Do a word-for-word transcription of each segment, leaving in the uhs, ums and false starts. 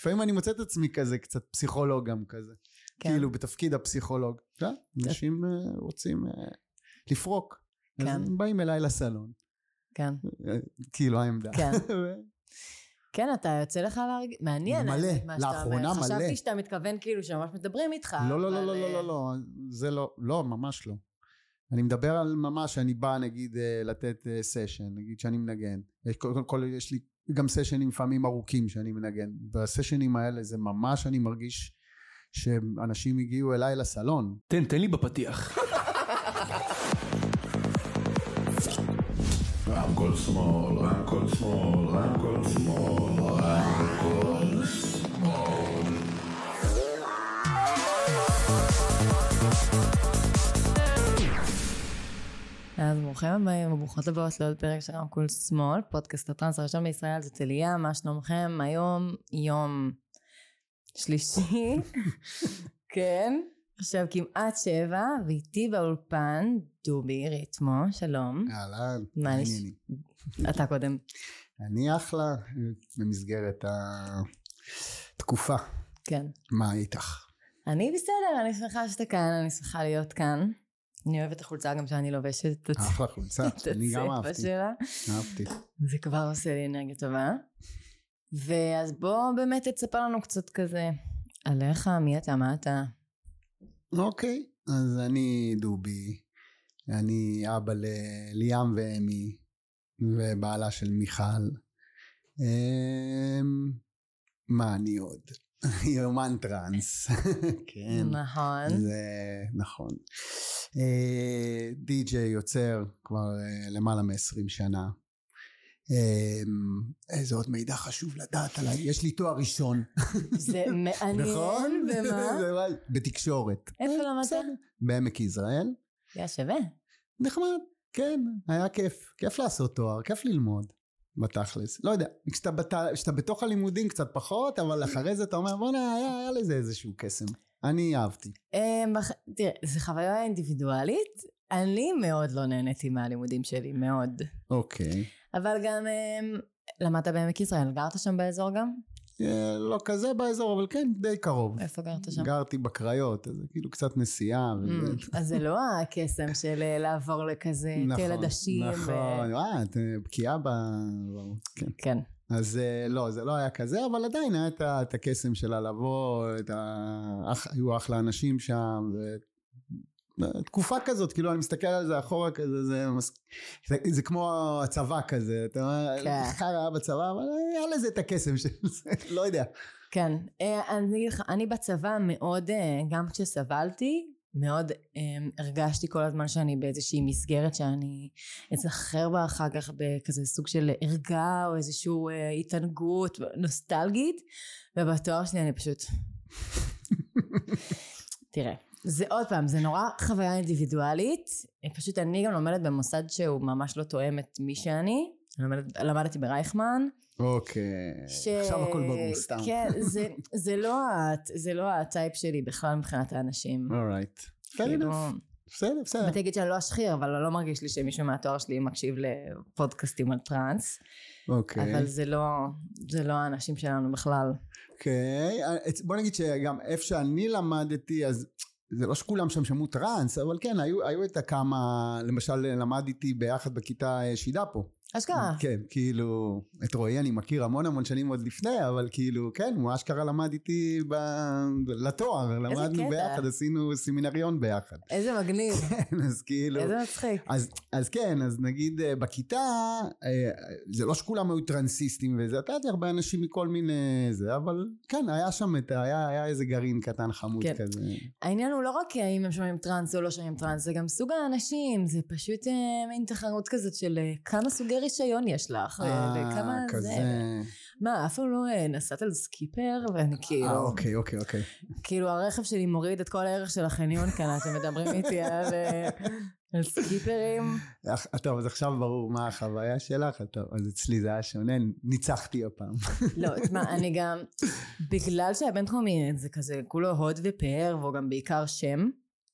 לפעמים אני מוצא את עצמי כזה, קצת פסיכולוג גם כזה. כאילו בתפקיד הפסיכולוג. אנשים רוצים לפרוק. אז הם באים אליי לסלון. כן. כאילו העמדה. כן. כן, אתה יוצא לך להרגיש, מעניין. מלא, לאחרונה מלא. חשבתי שאתה מתכוון כאילו שממש מדברים איתך. לא, לא, לא, לא, לא, לא, זה לא, לא, ממש לא. אני מדבר על ממש, אני בא נגיד לתת סשן, נגיד שאני מנגן. קודם כל יש לי גם סשנים לפעמים ארוכים שאני מנגן. בסשנים האלה זה ממש אני מרגיש שאנשים הגיעו אליי לסלון. תן, תן לי בפתיח. רמקול שמאל, רמקול שמאל, רמקול שמאל, רמקול שמאל. אז ברוכים הבאים וברוכות הבאות לעוד פרק של רמקול שמאל, פודקאסט הטרנס הראשון בישראל, זאת אליה, מה שלומכם? היום יום שלישי, כן, עכשיו כמעט שבע, ואיתי באולפן דובי ריתמו, שלום. אהלן, מענייני. אתה קודם. אני אחלה, במסגרת התקופה. כן. מה איתך? אני בסדר, אני שמחה שאתה כאן, אני שמחה להיות כאן. אני אוהבת את החולצה גם שאני לובשת את אחלה חולצה, אני גם אהבתי. אהבתי. זה כבר עושה לי אנרגיה טובה. ואז בוא באמת תספר לנו קצת כזה עליך, מי אתה, מה אתה? אוקיי, אז אני דובי, אני אבא לליאם ואמי, ובעלה של מיכל. מה אני עוד? יומן טרנס. כן. נכון. זה נכון. די-ג'יי יוצר כבר למעלה מ-עשרים שנה. איזה עוד מידע חשוב לדעת עליי, יש לי תואר ראשון. זה מעניין. נכון? במה? בתקשורת. איפה למדת? בעמק יזרעאל. היה שווה. נחמד, כן, היה כיף, כיף לעשות תואר, כיף ללמוד. בתכלס, לא יודע, כשאתה, בת... כשאתה בתוך הלימודים קצת פחות, אבל אחרי זה אתה אומר, בוא נה, היה, היה לזה איזשהו קסם. אני אהבתי. תראה, זו חוויה אינדיבידואלית, אני מאוד לא נהניתי מהלימודים שלי, מאוד. אוקיי. אבל גם למדת בעמק יזרעאל, גרת שם באזור גם? לא כזה באזור, אבל כן, די קרוב. איפה גרת שם? גרתי בקריות, אז כאילו קצת נסיעה. אז זה לא הקסם של לעבור לכזה תל עדשים. נכון, נכון, בקיאה ב... כן. אז לא, זה לא היה כזה, אבל עדיין היה את הקסם שלה לבוא, היו אחלה אנשים שם, תקופה כזאת, כאילו אני מסתכל על זה אחורה כזה, זה, זה, זה כמו הצבא כזה, אתה אומר, חרה בצבא, אבל היה לזה את הקסם של זה, לא יודע. כן, אני, אני בצבא מאוד, גם כשסבלתי, מאוד הרגשתי כל הזמן שאני באיזושהי מסגרת שאני אצלחר בה אחר כך בכזה סוג של הרגע או איזשהו התענגות נוסטלגית, ובתואר שלי אני פשוט תראה, זה עוד פעם, זה נורא חוויה אינדיבידואלית, פשוט אני גם לומדת במוסד שהוא ממש לא תואם את מי שאני, למדת, למדתי ברייכמן. אוקיי, ש... עכשיו הכל ברור, סתם. כן, זה, זה, לא, זה לא הטייפ שלי בכלל מבחינת האנשים. אורייט, כאילו, בסדר, בסדר. ואתה תגיד שאני לא אשחיר, אבל לא מרגיש לי שמישהו מהתואר שלי מקשיב לפודקאסטים על טרנס. אוקיי. אבל זה לא, זה לא האנשים שלנו בכלל. אוקיי, בוא נגיד שגם איפה שאני למדתי, אז זה לא שכולם שם שמעו טרנס, אבל כן, היו, היו את הכמה, למשל למדתי ביחד בכיתה שידה פה. אשכרה. כן, כאילו, את רועי אני מכיר המון המון שנים עוד לפני, אבל כאילו, כן, הוא אשכרה למד איתי ב... לתואר, למדנו ביחד, עשינו סמינריון ביחד. איזה מגניב. כן, אז כאילו... איזה מצחיק. אז, אז כן, אז נגיד בכיתה, זה לא שכולם היו טרנסיסטים וזה, אתה יודע, הרבה אנשים מכל מיני זה, אבל כן, היה שם את, היה, היה איזה גרעין קטן חמוד כן. כזה. העניין הוא לא רק האם הם שומעים טרנס או לא שומעים טרנס, זה גם סוג האנשים, זה פשוט מין תחרות כזאת של כמה סוגי רישיון יש לך, וכמה זה, מה, אף פעם לא נסעת על סקיפר, ואני כאילו, אה, אוקיי, אוקיי, אוקיי. כאילו הרכב שלי מוריד את כל הערך של החניון כאן, אתם מדברים איתי על סקיפרים. טוב, אז עכשיו ברור מה החוויה שלך, טוב, אז אצלי זה היה שונה, ניצחתי הפעם. לא, מה, אני גם, בגלל שהבינתחומי זה כזה, כולו הוד ופאר, והוא גם בעיקר שם,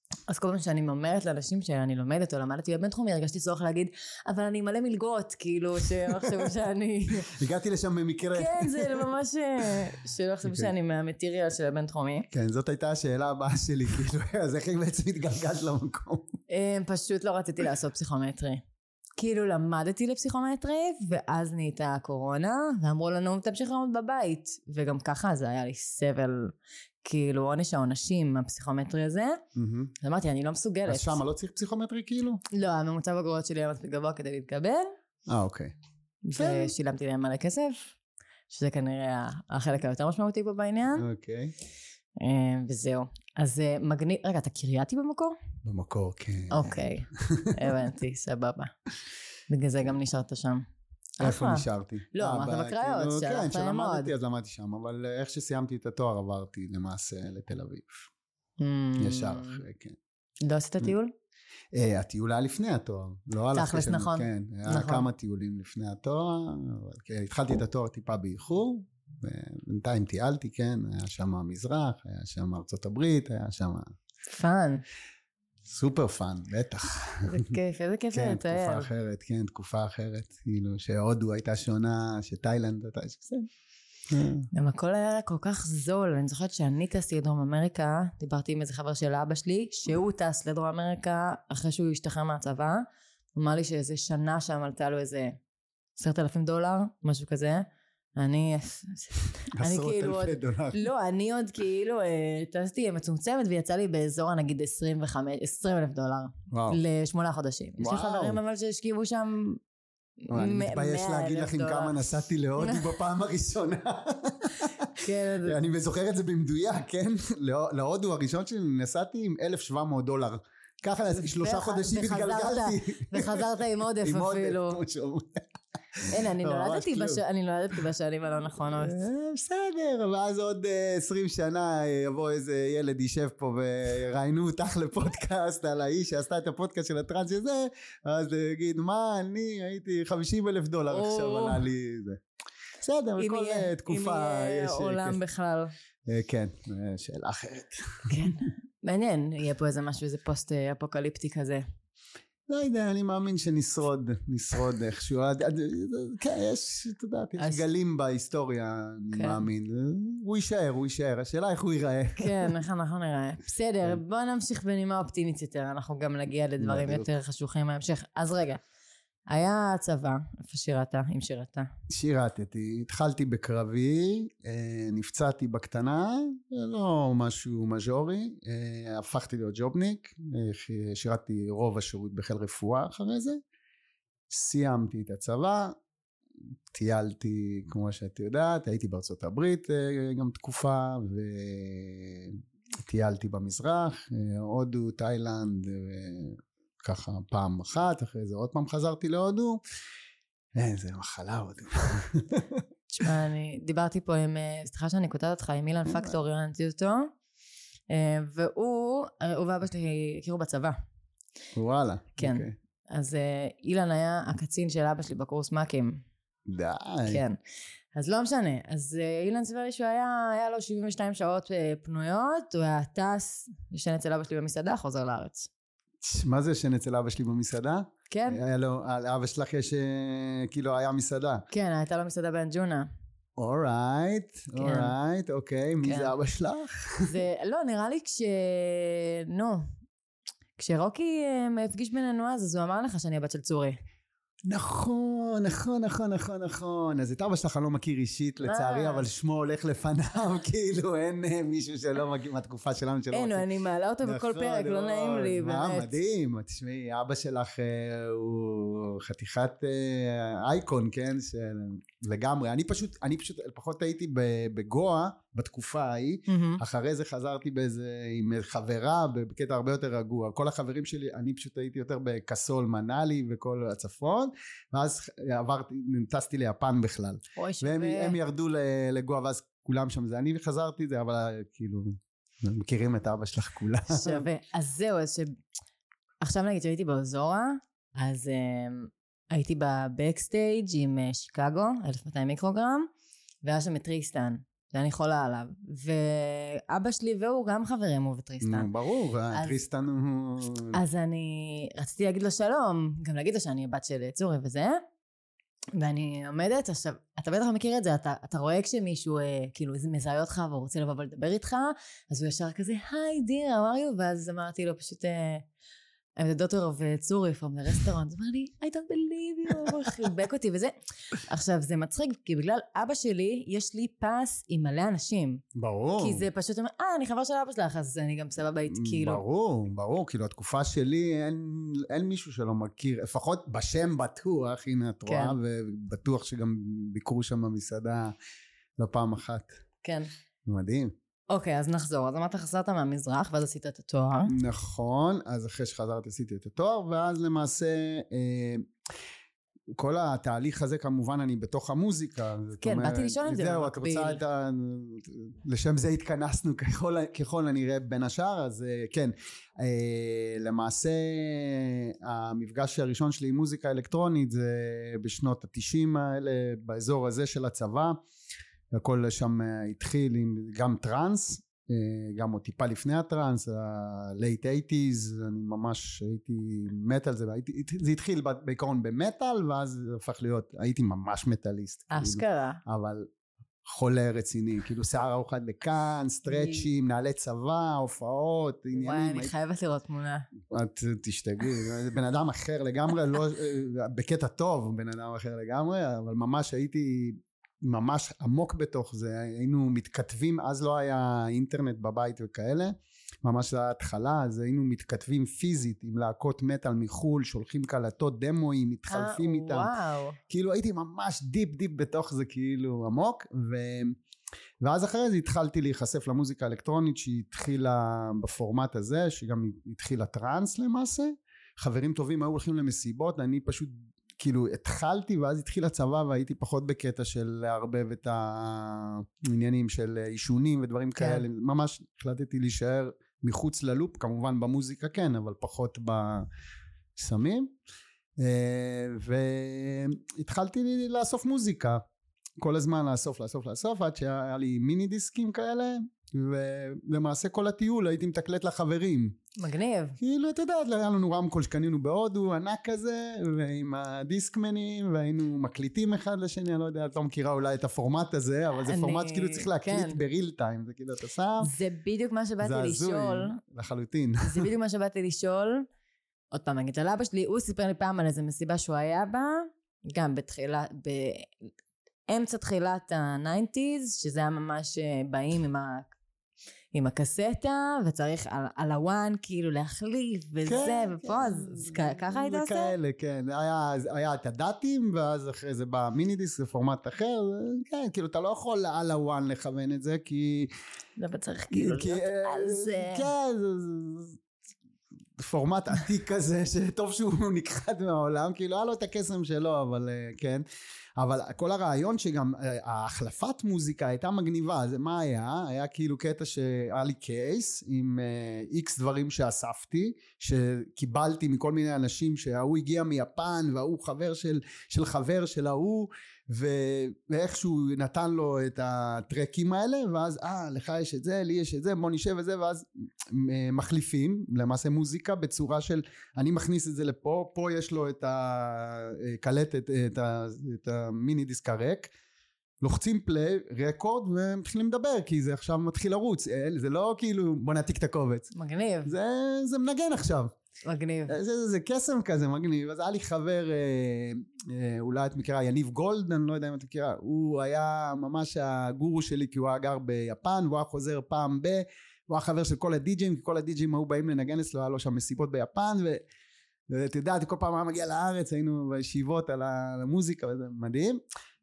אז כל פעם שאני אומרת לאנשים שאני לומדת או למדתי בבינתחומי, הרגשתי צורך להגיד, אבל אני מלא מלגות, כאילו, שעכשיו שאני... הגעתי לשם במקרה. כן, זה ממש... שלא חשוב שאני מהמטריאל של הבינתחומי. כן, זאת הייתה השאלה הבאה שלי, כאילו, אז איך היא בעצם התגלגלת למקום? פשוט לא רציתי לעשות פסיכומטרי. כאילו למדתי לפסיכומטרי, ואז נהייתה הקורונה, ואמרו לנו, תמשיך ללמוד בבית. וגם ככה זה היה לי סבל, כאילו עונש העונשים, הפסיכומטרי הזה. אז אמרתי, אני לא מסוגלת. אז שמה לא צריך פסיכומטרי כאילו? לא, הממוצע בגרויות שלי היה מספיק גבוה כדי להתקבל. אה, אוקיי. ושילמתי להם מלא כסף, שזה כנראה החלק היותר משמעותי פה בעניין. אוקיי. וזהו. אז מגניב, רגע, אתה קרייתי במקור? במקור, כן. אוקיי, הבנתי, סבבה. בגלל זה גם נשארת שם. איפה נשארתי? לא, אמרת בקריות, כן, כשלמדתי אז למדתי שם, אבל איך שסיימתי את התואר עברתי למעשה לתל אביב. ישר אחרי, כן. לא עשית טיול? הטיול היה לפני התואר. תכלס, נכון. כן, היה כמה טיולים לפני התואר, התחלתי את התואר טיפה באיחור, בינתיים טיילתי, כן, היה שם המזרח, היה שם ארצות הברית, היה שם... פאן. סופר פאן, בטח. זה כיף, איזה כיף כן, לתאר. תקופה אחרת, כן, תקופה אחרת, כאילו שהודו הייתה שונה, שתאילנד הייתה, גם הכל היה כל כך זול, אני זוכרת שאני טסתי לדרום אמריקה, דיברתי עם איזה חבר של אבא שלי, שהוא טס לדרום אמריקה אחרי שהוא השתחרר מהצבא, הוא אמר לי שאיזה שנה שם עלתה לו איזה עשרת אלפים דולר, משהו כזה, אני, אני כאילו עוד, לא, אני עוד כאילו טסתי מצומצמת ויצא לי באזור נגיד עשרים וחמש, עשרים אלף דולר לשמונה חודשים. יש לי חברים אבל שהשקיעו שם אני מתבייש להגיד לכם כמה נסעתי להודו בפעם הראשונה. אני זוכר את זה במדויק, כן? להודו הראשון שלי נסעתי עם אלף ושבע מאות דולר. ככה שלושה חודשים התגלגלתי. וחזרת עם עודף אפילו. הנה, אני נולדתי בשנים הלא נכונות. בסדר, ואז עוד עשרים שנה יבוא איזה ילד יישב פה וראיינו אותך לפודקאסט על האיש שעשתה את הפודקאסט של הטרנס הזה, אז יגיד, מה, אני הייתי חמישים אלף דולר עכשיו עלה לי זה. בסדר, בכל תקופה יש... אם יהיה עולם בכלל. כן, שאלה אחרת. כן, מעניין, יהיה פה איזה משהו, איזה פוסט אפוקליפטי כזה. לא יודע, אני מאמין שנשרוד, נשרוד איכשהו. כן, יש, אתה יודעת, יש גלים בהיסטוריה, אני מאמין. הוא יישאר, הוא יישאר. השאלה איך הוא ייראה. כן, איך אנחנו נראה. בסדר, בוא נמשיך בנימה אופטימית יותר, אנחנו גם נגיע לדברים יותר חשוכים בהמשך. אז רגע, היה צבא, איפה שירת? אם שירת? שירתתי, התחלתי בקרבי, נפצעתי בקטנה, לא משהו מז'ורי, הפכתי להיות ג'ובניק, שירתתי רוב השירות בחיל רפואה אחרי זה, סיימתי את הצבא, טיילתי כמו שאת יודעת, הייתי בארצות הברית גם תקופה, וטיילתי במזרח, הודו, תאילנד, ככה פעם אחת, אחרי זה עוד פעם חזרתי להודו, איזה מחלה הודו. תשמע, אני דיברתי פה עם, סליחה שאני כותבת אותך, עם אילן פקטור, ראיינתי אותו, והוא, הוא ואבא שלי הכירו בצבא. וואלה. כן. אז אילן היה הקצין של אבא שלי בקורס מקים. די. כן. אז לא משנה. אז אילן סיפר לי שהוא היה, היה לו שבעים ושתיים שעות פנויות, הוא היה טס, ישן אצל אבא שלי במסעדה, חוזר לארץ. מה זה ישן אצל אבא שלי במסעדה? כן. היה לו, אבא שלך יש, כאילו היה מסעדה. כן, הייתה לו מסעדה באנג'ונה. אורייט, אורייט, אוקיי, מי זה אבא שלך? זה, לא, נראה לי כש... נו, כשרוקי הפגיש בינינו אז, הוא אמר לך שאני הבת של צורי. נכון, נכון, נכון, נכון, נכון. אז את אבא שלך אני לא מכיר אישית לצערי, אבל שמו הולך לפניו, כאילו אין מישהו שלא מכיר מהתקופה שלנו שלא מכיר. אין, אני מעלה אותו בכל פרק, לא נעים לי, באמת. מדהים, תשמעי, אבא שלך הוא חתיכת אייקון, כן, לגמרי. אני פשוט, אני פשוט, לפחות הייתי בגואה, בתקופה ההיא, אחרי זה חזרתי באיזה, עם חברה, בקטע הרבה יותר רגוע. כל החברים שלי, אני פשוט הייתי יותר בקסול, מנאלי וכל הצפון, ואז עברתי, נטסתי ליפן בכלל. והם ירדו לגואה, ואז כולם שם זה. אני חזרתי זה, אבל כאילו, מכירים את אבא שלך כולם. שווה. אז זהו, אז ש... עכשיו נגיד שהייתי באוזורה, אז הייתי בבקסטייג' עם שיקגו, אלף ומאתיים מיקרוגרם, והיה שם את טריסטן. שאני חולה עליו. ואבא שלי והוא גם חברים, הוא וטריסטן. נו, ברור, טריסטן הוא... אז אני רציתי להגיד לו שלום, גם להגיד לו שאני הבת של צורי וזה, ואני עומדת, עכשיו, אתה בטח מכיר את זה, אתה, אתה רואה כשמישהו אה, כאילו מזהה אותך והוא רוצה לבוא ולדבר איתך, אז הוא ישר כזה, היי דיר, how are you? ואז אמרתי לו פשוט, אה, I'm the daughter of צורי from the restaurant, אז אמר לי, I don't believe you, הוא חיבק אותי וזה. עכשיו, זה מצחיק, כי בגלל אבא שלי, יש לי פס עם מלא אנשים. ברור. כי זה פשוט אומר, אה, אני חבר של אבא שלך, אז אני גם סבבה איתי, כאילו. ברור, ברור, כאילו, התקופה שלי, אין, אין מישהו שלא מכיר, לפחות בשם בטוח, הנה את רואה, ובטוח שגם ביקרו שם במסעדה לא פעם אחת. כן. מדהים. אוקיי, אז נחזור. אז אמרת חזרת מהמזרח, ואז עשית את התואר. נכון, אז אחרי שחזרתי עשיתי את התואר, ואז למעשה אה, כל התהליך הזה כמובן אני בתוך המוזיקה. כן, אומרת, באתי לשאול אם זה זהו, את רוצה את ה... לשם זה התכנסנו ככל, ככל הנראה בין השאר, אז אה, כן, אה, למעשה המפגש הראשון שלי עם מוזיקה אלקטרונית זה בשנות התשעים האלה, באזור הזה של הצבא, הכל שם התחיל עם גם טרנס, גם עוד טיפה לפני הטרנס, ה-late eighties, אני ממש הייתי מטל, זה, זה התחיל בעיקרון במטל, ואז זה הפך להיות, הייתי ממש מטליסט. אשכרה. כאילו, אבל חולה רציני, כאילו שיער ארוחת לכאן, סטרצ'ים, נעלי צבא, הופעות, עניינים. וואי, אני חייבת לראות תמונה. את תשתגעי, בן אדם אחר לגמרי, לא, בקטע טוב, בן אדם אחר לגמרי, אבל ממש הייתי... ממש עמוק בתוך זה, היינו מתכתבים, אז לא היה אינטרנט בבית וכאלה, ממש זה ההתחלה, אז היינו מתכתבים פיזית עם להקות מטל מחול, שולחים קלטות דמואים, מתחלפים איתם, וואו. כאילו הייתי ממש דיפ דיפ בתוך זה כאילו עמוק, ו... ואז אחרי זה התחלתי להיחשף למוזיקה האלקטרונית שהיא התחילה בפורמט הזה, שגם התחילה טרנס למעשה, חברים טובים היו הולכים למסיבות, אני פשוט כאילו התחלתי ואז התחיל הצבא והייתי פחות בקטע של לערבב את העניינים של אישונים ודברים כן. כאלה, ממש החלטתי להישאר מחוץ ללופ, כמובן במוזיקה כן, אבל פחות בסמים, והתחלתי לאסוף מוזיקה, כל הזמן לאסוף, לאסוף, לאסוף, עד שהיה לי מיני דיסקים כאלה, ולמעשה כל הטיול הייתי מתקלט לחברים. מגניב. כאילו, אתה יודע, היה לנו רמקול שקנינו בהודו, ענק כזה, ועם הדיסקמנים, והיינו מקליטים אחד לשני, אני לא יודע, את לא מכירה אולי את הפורמט הזה, אבל זה פורמט שכאילו צריך להקליט בריל טיים, זה כאילו, אתה שם. זה בדיוק מה שבאתי לשאול. זה הזוי, לחלוטין. זה בדיוק מה שבאתי לשאול. עוד פעם, נגיד, על אבא שלי, הוא סיפר לי פעם על איזה מסיבה שהוא היה בה, גם בתחילה, באמצע תחילת ה-תשעים, שזה היה ממש באים עם ה... עם הקסטה, וצריך על, על הוואן כאילו להחליף וזה, כן, ופה, כן. אז, אז ככה היית עושה? כאלה, כן. היה, היה את הדאטים, ואז אחרי זה בא מיני דיסק, זה פורמט אחר, כן, כאילו אתה לא יכול על הוואן לכוון את זה, כי... זה צריך כאילו כי, להיות על זה. כן, זה פורמט עתיק כזה, שטוב שהוא נכחד מהעולם, כאילו היה לו את הקסם שלו, אבל כן. אבל כל הרעיון שגם ההחלפת מוזיקה הייתה מגניבה, אז מה היה? היה כאילו קטע שהיה לי קייס עם איקס דברים שאספתי, שקיבלתי מכל מיני אנשים שההוא הגיע מיפן וההוא חבר של, של חבר של ההוא, ואיכשהו נתן לו את הטרקים האלה, ואז אה לך יש את זה, לי יש את זה, בוא נשב את זה, ואז מחליפים למעשה מוזיקה בצורה של אני מכניס את זה לפה, פה יש לו את הקלטת, את, את המיני דיסק הריק, לוחצים פליי, רקורד ומתחילים לדבר, כי זה עכשיו מתחיל לרוץ, זה לא כאילו בוא נעתיק את הקובץ, מגניב, זה, זה מנגן עכשיו, מגניב, זה, זה, זה קסם כזה מגניב. אז היה לי חבר, אה, אה, אולי את מכירה, יניב גולד, אני לא יודע אם את מכירה, הוא היה ממש הגורו שלי, כי הוא היה גר ביפן, והוא היה חוזר פעם ב, הוא היה חבר של כל הדי-ג'ים, כי כל הדי-ג'ים היו באים לנגן אצלו, היה לו שם מסיבות ביפן, ו... ואתה יודעת, כל פעם היה מגיע לארץ, היינו בישיבות על המוזיקה, וזה מדהים.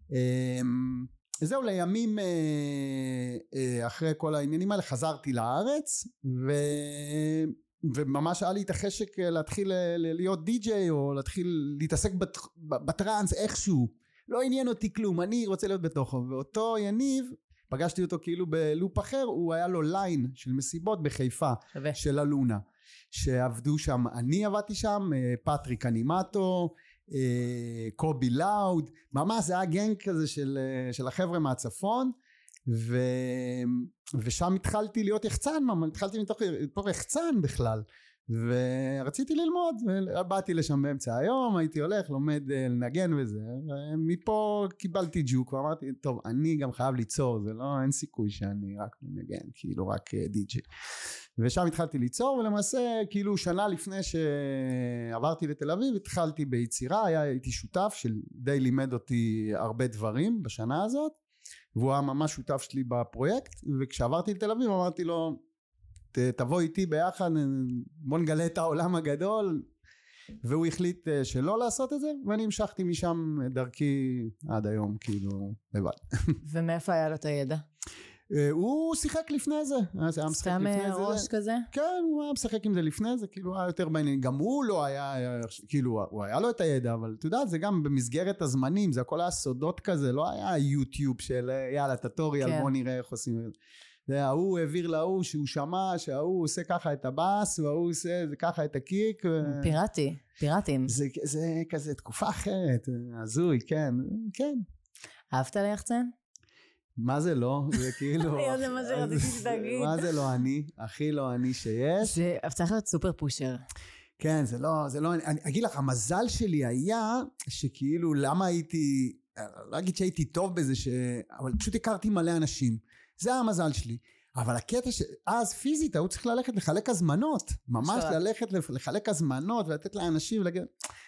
זהו, לימים אחרי כל העניינים האלה, חזרתי לארץ, ו... וממש היה לי את החשק להתחיל להיות די-ג'יי, או להתחיל להתעסק בת... בטרנס איכשהו. לא עניין אותי כלום, אני רוצה להיות בתוכו. ואותו יניב, פגשתי אותו כאילו בלופ אחר, הוא היה לו ליין של מסיבות בחיפה, שווה. של אלונה. שעבדו שם, אני עבדתי שם, פטריק אנימטו, קובי לאוד, ממש זה היה גנג כזה של, של החבר'ה מהצפון, ו... ושם התחלתי להיות יחצן, התחלתי מתוך בתור יחצן בכלל, ורציתי ללמוד, באתי לשם באמצע היום, הייתי הולך, לומד לנגן וזה, ומפה קיבלתי ג'וק, ואמרתי, טוב, אני גם חייב ליצור, זה לא, אין סיכוי שאני רק מנגן, כאילו רק די-ג'יי. ושם התחלתי ליצור, ולמעשה, כאילו שנה לפני שעברתי לתל אביב, התחלתי ביצירה, היה, הייתי שותף, שדי לימד אותי הרבה דברים בשנה הזאת, והוא היה ממש שותף שלי בפרויקט, וכשעברתי לתל אביב אמרתי לו, תבוא איתי ביחד, בוא נגלה את העולם הגדול, והוא החליט שלא לעשות את זה, ואני המשכתי משם דרכי עד היום, כאילו, לבד. ומאיפה היה לו את הידע? הוא שיחק לפני זה. סתם ראש כזה? כן, הוא היה משחק עם זה לפני זה, כאילו היה יותר בעניין, גם הוא לא היה, כאילו, הוא היה לו את הידע, אבל אתה יודע, זה גם במסגרת הזמנים, זה הכל היה סודות כזה, לא היה יוטיוב של יאללה, טטוריאל, בוא נראה איך עושים את זה. ההוא העביר להוא שהוא שמע שההוא עושה ככה את הבאס והוא עושה ככה את הקיק. פיראטי, פיראטים. זה, זה כזה תקופה אחרת, הזוי, כן, כן. אהבת ליחצן? מה זה לא? זה כאילו... זה מה שרציתי שתגיד. מה זה לא אני? הכי לא אני שיש. זה צריך להיות סופר פושר. כן, זה לא, זה לא, אני אגיד לך, המזל שלי היה שכאילו למה הייתי, לא אגיד שהייתי טוב בזה, ש... אבל פשוט הכרתי מלא אנשים. זה המזל שלי. אבל הקטע שאז פיזית, הוא צריך ללכת לחלק הזמנות. ממש ללכת לחלק הזמנות ולתת לאנשים ולהגיד,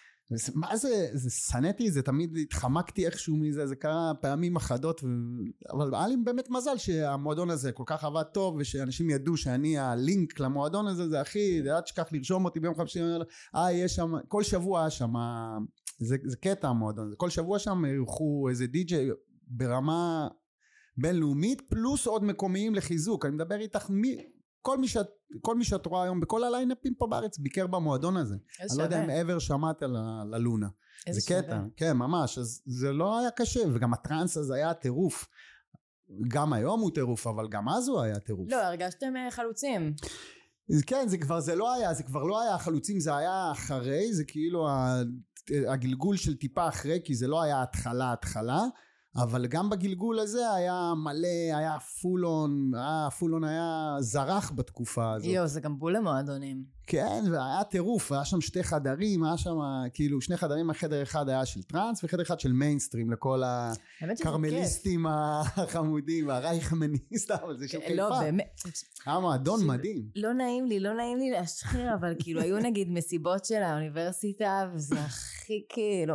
מה זה, זה סנתי, זה תמיד התחמקתי איכשהו מזה, זה קרה פעמים אחדות, ו... אבל היה לי באמת מזל שהמועדון הזה כל כך עבד טוב, ושאנשים ידעו שאני הלינק למועדון הזה, זה הכי, זה עד שכח לרשום אותי ביום חמישי, אה, יש שם, כל שבוע היה שם, זה, זה קטע המועדון הזה, כל שבוע שם ירחו איזה די-ג'יי ברמה בינלאומית, פלוס עוד מקומיים לחיזוק, אני מדבר איתך מי... כל מי, שאת, כל מי שאת רואה היום בכל הליינאפים פה בארץ ביקר במועדון הזה. אני לא יודע אם עבר שמעת על הלונה. זה קטע, כן, ממש. אז זה לא היה קשה, וגם הטרנס הזה היה טירוף. גם היום הוא טירוף, אבל גם אז הוא היה טירוף. לא, הרגשתם חלוצים. כן, זה כבר זה לא היה, זה כבר לא היה חלוצים, זה היה אחרי, זה כאילו הגלגול של טיפה אחרי, כי זה לא היה התחלה, התחלה. אבל גם בגלגול הזה היה מלא, היה פולון, היה, פולון היה זרח בתקופה הזאת. יו, זה גם בול למועדונים. כן, והיה טירוף, היה שם שתי חדרים, היה שם כאילו שני חדרים, החדר אחד היה של טרנס, וחדר אחד של מיינסטרים, לכל הקרמליסטים החמודים, הרייכמניסט, אבל זה שם חיפה. לא, באמת. היה מועדון מדהים. לא נעים לי, לא נעים לי להשחיר, אבל כאילו היו נגיד מסיבות של האוניברסיטה, וזה הכי כאילו...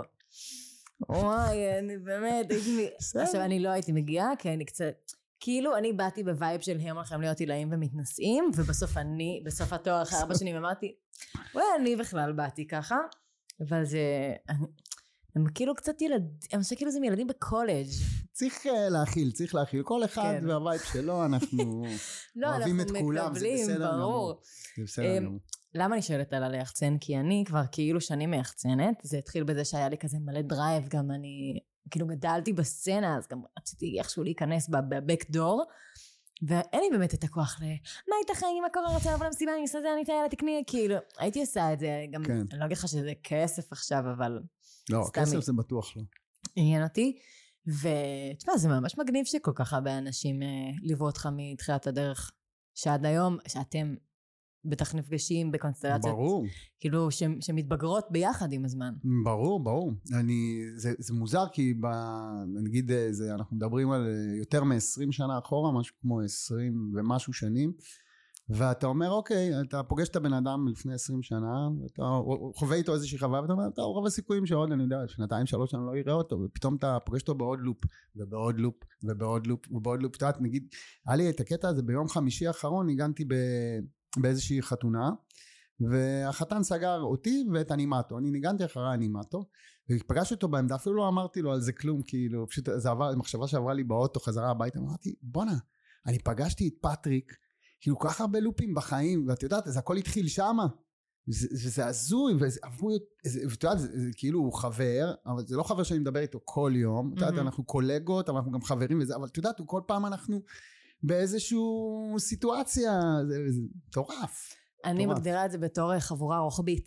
וואי, אני באמת, עכשיו אני לא הייתי מגיעה, כי אני קצת, כאילו אני באתי בווייב של הם הולכים להיות עילאים ומתנשאים, ובסוף אני, בסוף התואר אחרי ארבע שנים אמרתי, וואי, אני בכלל באתי ככה, אבל זה, הם כאילו קצת ילדים, הם חושב כאילו זה מילדים בקולג'. צריך להכיל, צריך להכיל, כל אחד והווייב שלו, אנחנו אוהבים את כולם, זה בסדר גמור. זה בסדר גמור. למה אני שואלת על היחצן? כי אני כבר כאילו שנים מייחצנת, זה התחיל בזה שהיה לי כזה מלא דרייב, גם אני כאילו גדלתי בסצנה, אז גם רציתי איכשהו להיכנס בבקדור, ואין לי באמת את הכוח ל... מה ייתכן אם הקורא רוצה לבוא למסיבה, אני אעשה את זה, אני אתאר לתקני, כאילו, הייתי עושה את זה, גם, אני לא אגיד לך שזה כסף עכשיו, אבל... לא, כסף זה בטוח לא. עניין אותי, ותשמע, זה ממש מגניב שכל כך הרבה אנשים ליוו אותך מתחילת הדרך, שעד היום, שאתם... בטח נפגשים בקונסטלציות, ברור. כאילו ש, שמתבגרות ביחד עם הזמן. ברור, ברור. אני, זה, זה מוזר כי ב, נגיד, זה, אנחנו מדברים על יותר מ-עשרים שנה אחורה, משהו כמו עשרים ומשהו שנים, ואתה אומר, אוקיי, אתה פוגש את הבן אדם לפני עשרים שנה, אתה חווה איתו איזושהי חוויה, ואתה אומר, אתה רוב הסיכויים שעוד, אני יודע, שנתיים, שלוש שנה לא יראה אותו, ופתאום אתה פוגש אותו בעוד לופ, ובעוד לופ, ובעוד לופ, ובעוד לופ, אתה נגיד, היה לי את הקטע הזה ביום חמישי האחרון, הגנתי ב... באיזושהי חתונה, והחתן סגר אותי ואת אנימטו, אני ניגנתי אחרי אנימטו, ופגשתי אותו בעמדה, אפילו לא אמרתי לו על זה כלום, כאילו, פשוט זה עבר, מחשבה שעברה לי באוטו, חזרה הביתה, אמרתי, בונה, אני פגשתי את פטריק, כאילו כל כך הרבה לופים בחיים, ואת יודעת, זה הכל התחיל שמה, וזה הזוי, ואת יודעת, זה כאילו הוא חבר, אבל זה לא חבר שאני מדבר איתו כל יום, את יודעת, אנחנו קולגות, אבל אנחנו גם חברים וזה, אבל את יודעת, כל פעם אנחנו באיזשהו סיטואציה, זה, זה טורף. אני טורף. מגדירה את זה בתור חבורה רוחבית.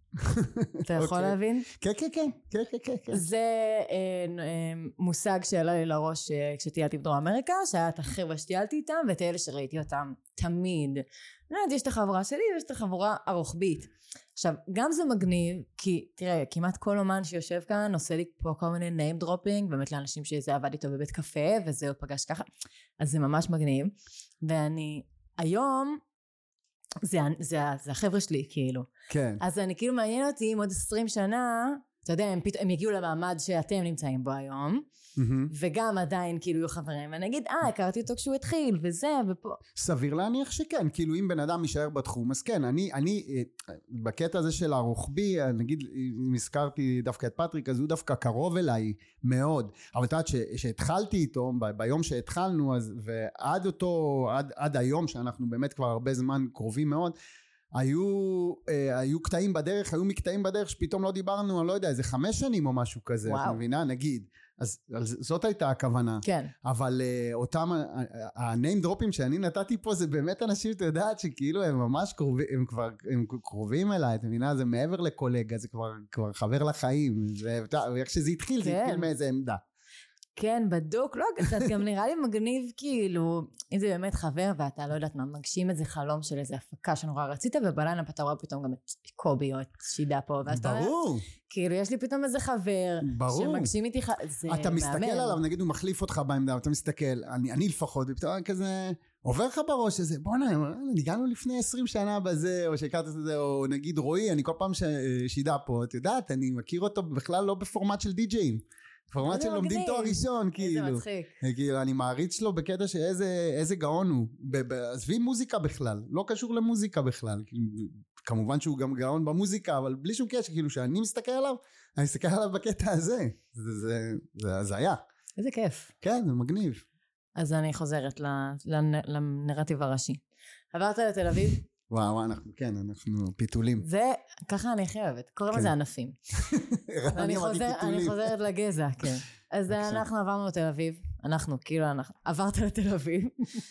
אתה יכול להבין? כן, כן, כן, כן, כן, כן. זה מושג שעלה לי לראש כשטיילתי בדרום אמריקה, שהיה את החבר'ה שטיילתי איתם, ואת אלה שראיתי אותם תמיד. יש את החבורה שלי ויש את החבורה הרוחבית. עכשיו, גם זה מגניב, כי תראה, כמעט כל אומן שיושב כאן עושה לי פה כל מיני name dropping, באמת לאנשים שזה עבד איתו בבית קפה, וזה עוד פגש ככה, אז זה ממש מגניב. ואני, היום, זה, זה, זה החבר'ה שלי, כאילו. כן. אז אני כאילו מעניין אותי, אם עוד עשרים שנה, אתה יודע, הם, פתאום, הם יגיעו למעמד שאתם נמצאים בו היום, mm-hmm. וגם עדיין כאילו יהיו חברים, ואני אגיד, אה, הכרתי אותו כשהוא התחיל, וזה, ופה. סביר להניח שכן, כאילו אם בן אדם יישאר בתחום, אז כן, אני, אני, בקטע הזה של הרוחבי, נגיד, אם הזכרתי דווקא את פטריק, אז הוא דווקא קרוב אליי מאוד, אבל אתה יודעת שהתחלתי איתו, ב- ביום שהתחלנו, אז, ועד אותו, עד, עד היום, שאנחנו באמת כבר הרבה זמן קרובים מאוד, היו, אה, היו קטעים בדרך, היו מקטעים בדרך שפתאום לא דיברנו, אני לא יודע, איזה חמש שנים או משהו כזה, את מבינה, נגיד. אז, אז זאת הייתה הכוונה. כן. אבל אה, אותם, הניים דרופים שאני נתתי פה, זה באמת אנשים, אתה יודעת, שכאילו הם ממש קרובים, הם כבר, הם קרובים אליי, את מבינה, זה מעבר לקולגה, זה כבר, כבר חבר לחיים, זה, איך שזה התחיל, כן. זה התחיל מאיזה עמדה. כן, בדוק, לא, קצת גם נראה לי מגניב, כאילו, אם זה באמת חבר, ואתה לא יודעת מה, מגשים איזה חלום של איזה הפקה שנורא רצית, ובלילה אתה רואה פתאום גם את קובי או את שידה פה, ואז אתה אומר, כאילו, יש לי פתאום איזה חבר, שמגשים איתי, זה אתה מסתכל עליו, נגיד הוא מחליף אותך בעמדה, אתה מסתכל, אני, אני לפחות, ופתאום כזה, עובר לך בראש איזה, בוא נעים, ניגענו לפני עשרים שנה בזה, או שהכרת את זה, או נגיד רועי, אני כל פעם שידה פה, את יודעת, אני מכיר אותו בכלל לא בפורמט של די-ג'אים. פורמט של לומדים תואר ראשון, כאילו. איזה מצחיק. כאילו, אני מעריץ שלו בקטע שאיזה גאון הוא. עזבי מוזיקה בכלל, לא קשור למוזיקה בכלל. כמובן שהוא גם גאון במוזיקה, אבל בלי שום קשר, כאילו, שאני מסתכל עליו, אני מסתכל עליו בקטע הזה. זה הזיה. איזה כיף. כן, זה מגניב. אז אני חוזרת לנרטיב הראשי. עברת לתל אביב? וואו, אנחנו, כן, אנחנו פיתולים. זה, ככה אני הכי אוהבת, קוראים לזה ענפים. אני חוזרת לגזע, כן. אז אנחנו עברנו לתל אביב, אנחנו, כאילו, עברת לתל אביב,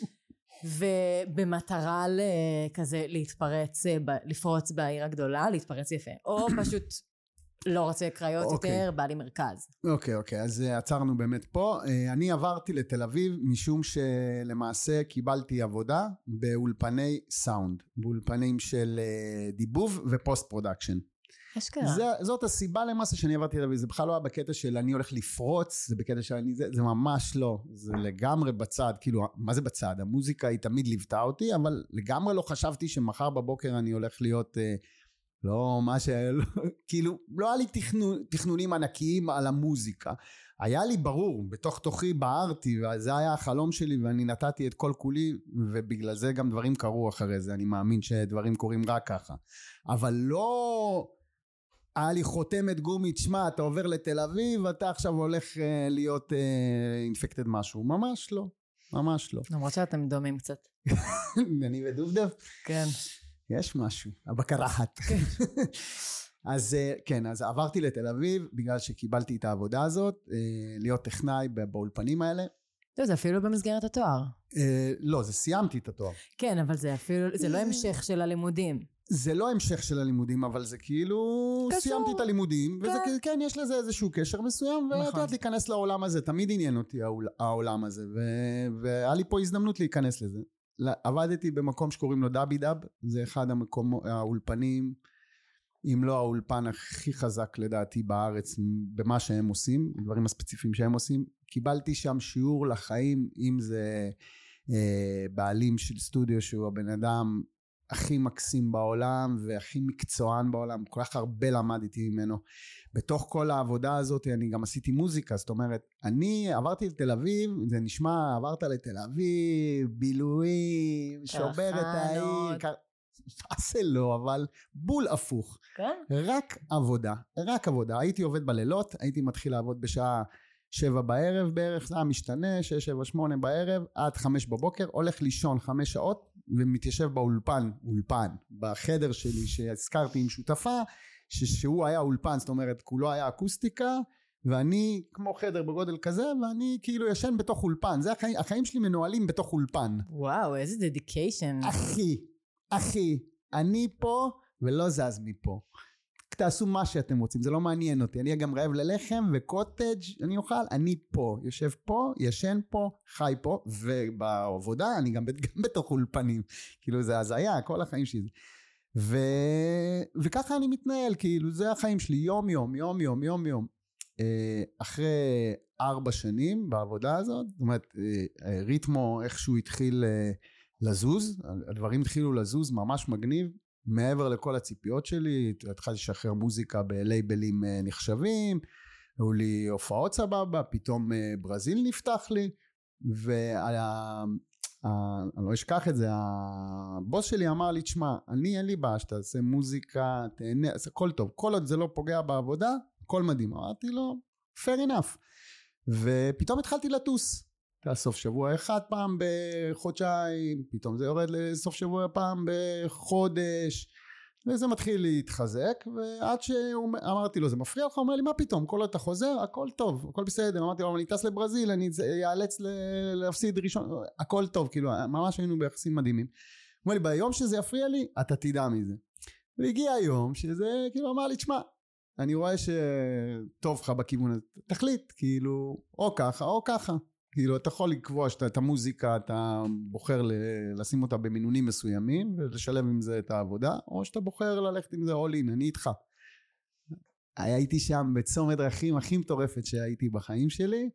ובמטרה כזה להתפרץ, לפרוץ בעיר הגדולה, להתפרץ יפה, או פשוט לא רוצה קריות יותר, בא לי מרכז. אוקיי, אוקיי, אז עצרנו באמת פה. אני עברתי לתל אביב משום שלמעשה קיבלתי עבודה באולפני סאונד, באולפנים של דיבוב ופוסט פרודקשן. אשכרה. זאת הסיבה למעשה שאני עברתי לתל אביב, זה בכלל לא היה בקטע של אני הולך לפרוץ, זה בקטע שאני, זה, זה ממש לא, זה לגמרי בצד, כאילו, מה זה בצד? המוזיקה היא תמיד ליוותה אותי, אבל לגמרי לא חשבתי שמחר בבוקר אני הולך להיות... לא, מה ש... כאילו, לא היה לי תכנון, תכנונים ענקיים על המוזיקה. היה לי ברור, בתוך תוכי בערתי, וזה היה החלום שלי, ואני נתתי את כל כולי, ובגלל זה גם דברים קרו אחרי זה. אני מאמין שדברים קורים רק ככה. אבל לא... היה לי חותמת גומי, תשמע, אתה עובר לתל אביב, ואתה עכשיו הולך uh, להיות אינפקטד uh, משהו. ממש לא. ממש לא. למרות שאתם דומים קצת. אני ודובדב? כן. יש משהו, הבקרחת. אז כן, אז עברתי לתל אביב, בגלל שקיבלתי את העבודה הזאת, להיות טכנאי באולפנים האלה. לא, זה אפילו במסגרת התואר. לא, זה סיימתי את התואר. כן, אבל זה אפילו, זה לא המשך של הלימודים. זה לא המשך של הלימודים, אבל זה כאילו, סיימתי את הלימודים, וזה כן, יש לזה איזשהו קשר מסוים, ואתה יודעת להיכנס לעולם הזה, תמיד עניין אותי העולם הזה, והיה לי פה הזדמנות להיכנס לזה. עבדתי במקום שקוראים לו דאבי דאב, זה אחד המקום, האולפנים, אם לא האולפן הכי חזק לדעתי בארץ, במה שהם עושים, דברים הספציפיים שהם עושים. קיבלתי שם שיעור לחיים, אם זה אה, בעלים של סטודיו שהוא הבן אדם הכי מקסים בעולם והכי מקצוען בעולם, כל כך הרבה למדתי ממנו. בתוך כל העבודה הזאת אני גם עשיתי מוזיקה, זאת אומרת, אני עברתי לתל אביב, זה נשמע, עברת לתל אביב, בילויים, שובר את העיר, עשה לא, אבל בול הפוך. כן? רק עבודה, רק עבודה. הייתי עובד בלילות, הייתי מתחיל לעבוד בשעה שבע בערב בערך, זה היה משתנה, שש, שבע, שמונה בערב, עד חמש בבוקר, הולך לישון חמש שעות, ומתיישב באולפן, אולפן, בחדר שלי שהזכרתי עם שותפה, שהוא היה אולפן, זאת אומרת, כולו היה אקוסטיקה, ואני כמו חדר בגודל כזה, ואני כאילו ישן בתוך אולפן, זה החיים, החיים שלי מנוהלים בתוך אולפן. וואו, איזה דדיקיישן. אחי, אחי, אני פה ולא זז מפה. תעשו מה שאתם רוצים, זה לא מעניין אותי, אני גם רעב ללחם וקוטג' אני אוכל, אני פה, יושב פה, ישן פה, חי פה, ובעבודה אני גם, גם בתוך אולפנים, כאילו זה הזיה, כל החיים שלי. ו... וככה אני מתנהל, כאילו זה החיים שלי, יום יום, יום יום, יום יום. אחרי ארבע שנים בעבודה הזאת, זאת אומרת, ריתמו איכשהו התחיל לזוז, הדברים התחילו לזוז ממש מגניב, מעבר לכל הציפיות שלי, התחלתי לשחרר מוזיקה בלייבלים נחשבים, היו לי הופעות סבבה, פתאום ברזיל נפתח לי, וה... אני לא אשכח את זה, הבוס שלי אמר לי, תשמע, אני אין לי בעיה שאתה עושה מוזיקה, תהנה, הכל טוב, כל עוד זה לא פוגע בעבודה, הכל מדהים. אמרתי לו, fair enough. ופתאום התחלתי לטוס, סוף שבוע אחד פעם בחודשיים, פתאום זה יורד לסוף שבוע פעם בחודש, וזה מתחיל להתחזק, ועד שאמרתי לו, זה מפריע לך? הוא אומר לי, מה פתאום? כל עוד אתה חוזר, הכל טוב, הכל בסדר. אמרתי לו, אני טס לברזיל, אני אאלץ להפסיד ראשון, הכל טוב, כאילו, ממש היינו ביחסים מדהימים. הוא אומר לי, ביום שזה יפריע לי, אתה תדע מזה. והגיע היום שזה, כאילו, אמר לי, תשמע, אני רואה שטוב לך בכיוון הזה, תחליט, כאילו, או ככה, או ככה. כאילו, אתה יכול לקבוע שאת המוזיקה, אתה בוחר לשים אותה במינונים מסוימים, ולשלב עם זה את העבודה, או שאתה בוחר ללכת עם זה all in, אני איתך. הייתי שם בצומת דרכים הכי מטורפת שהייתי בחיים שלי,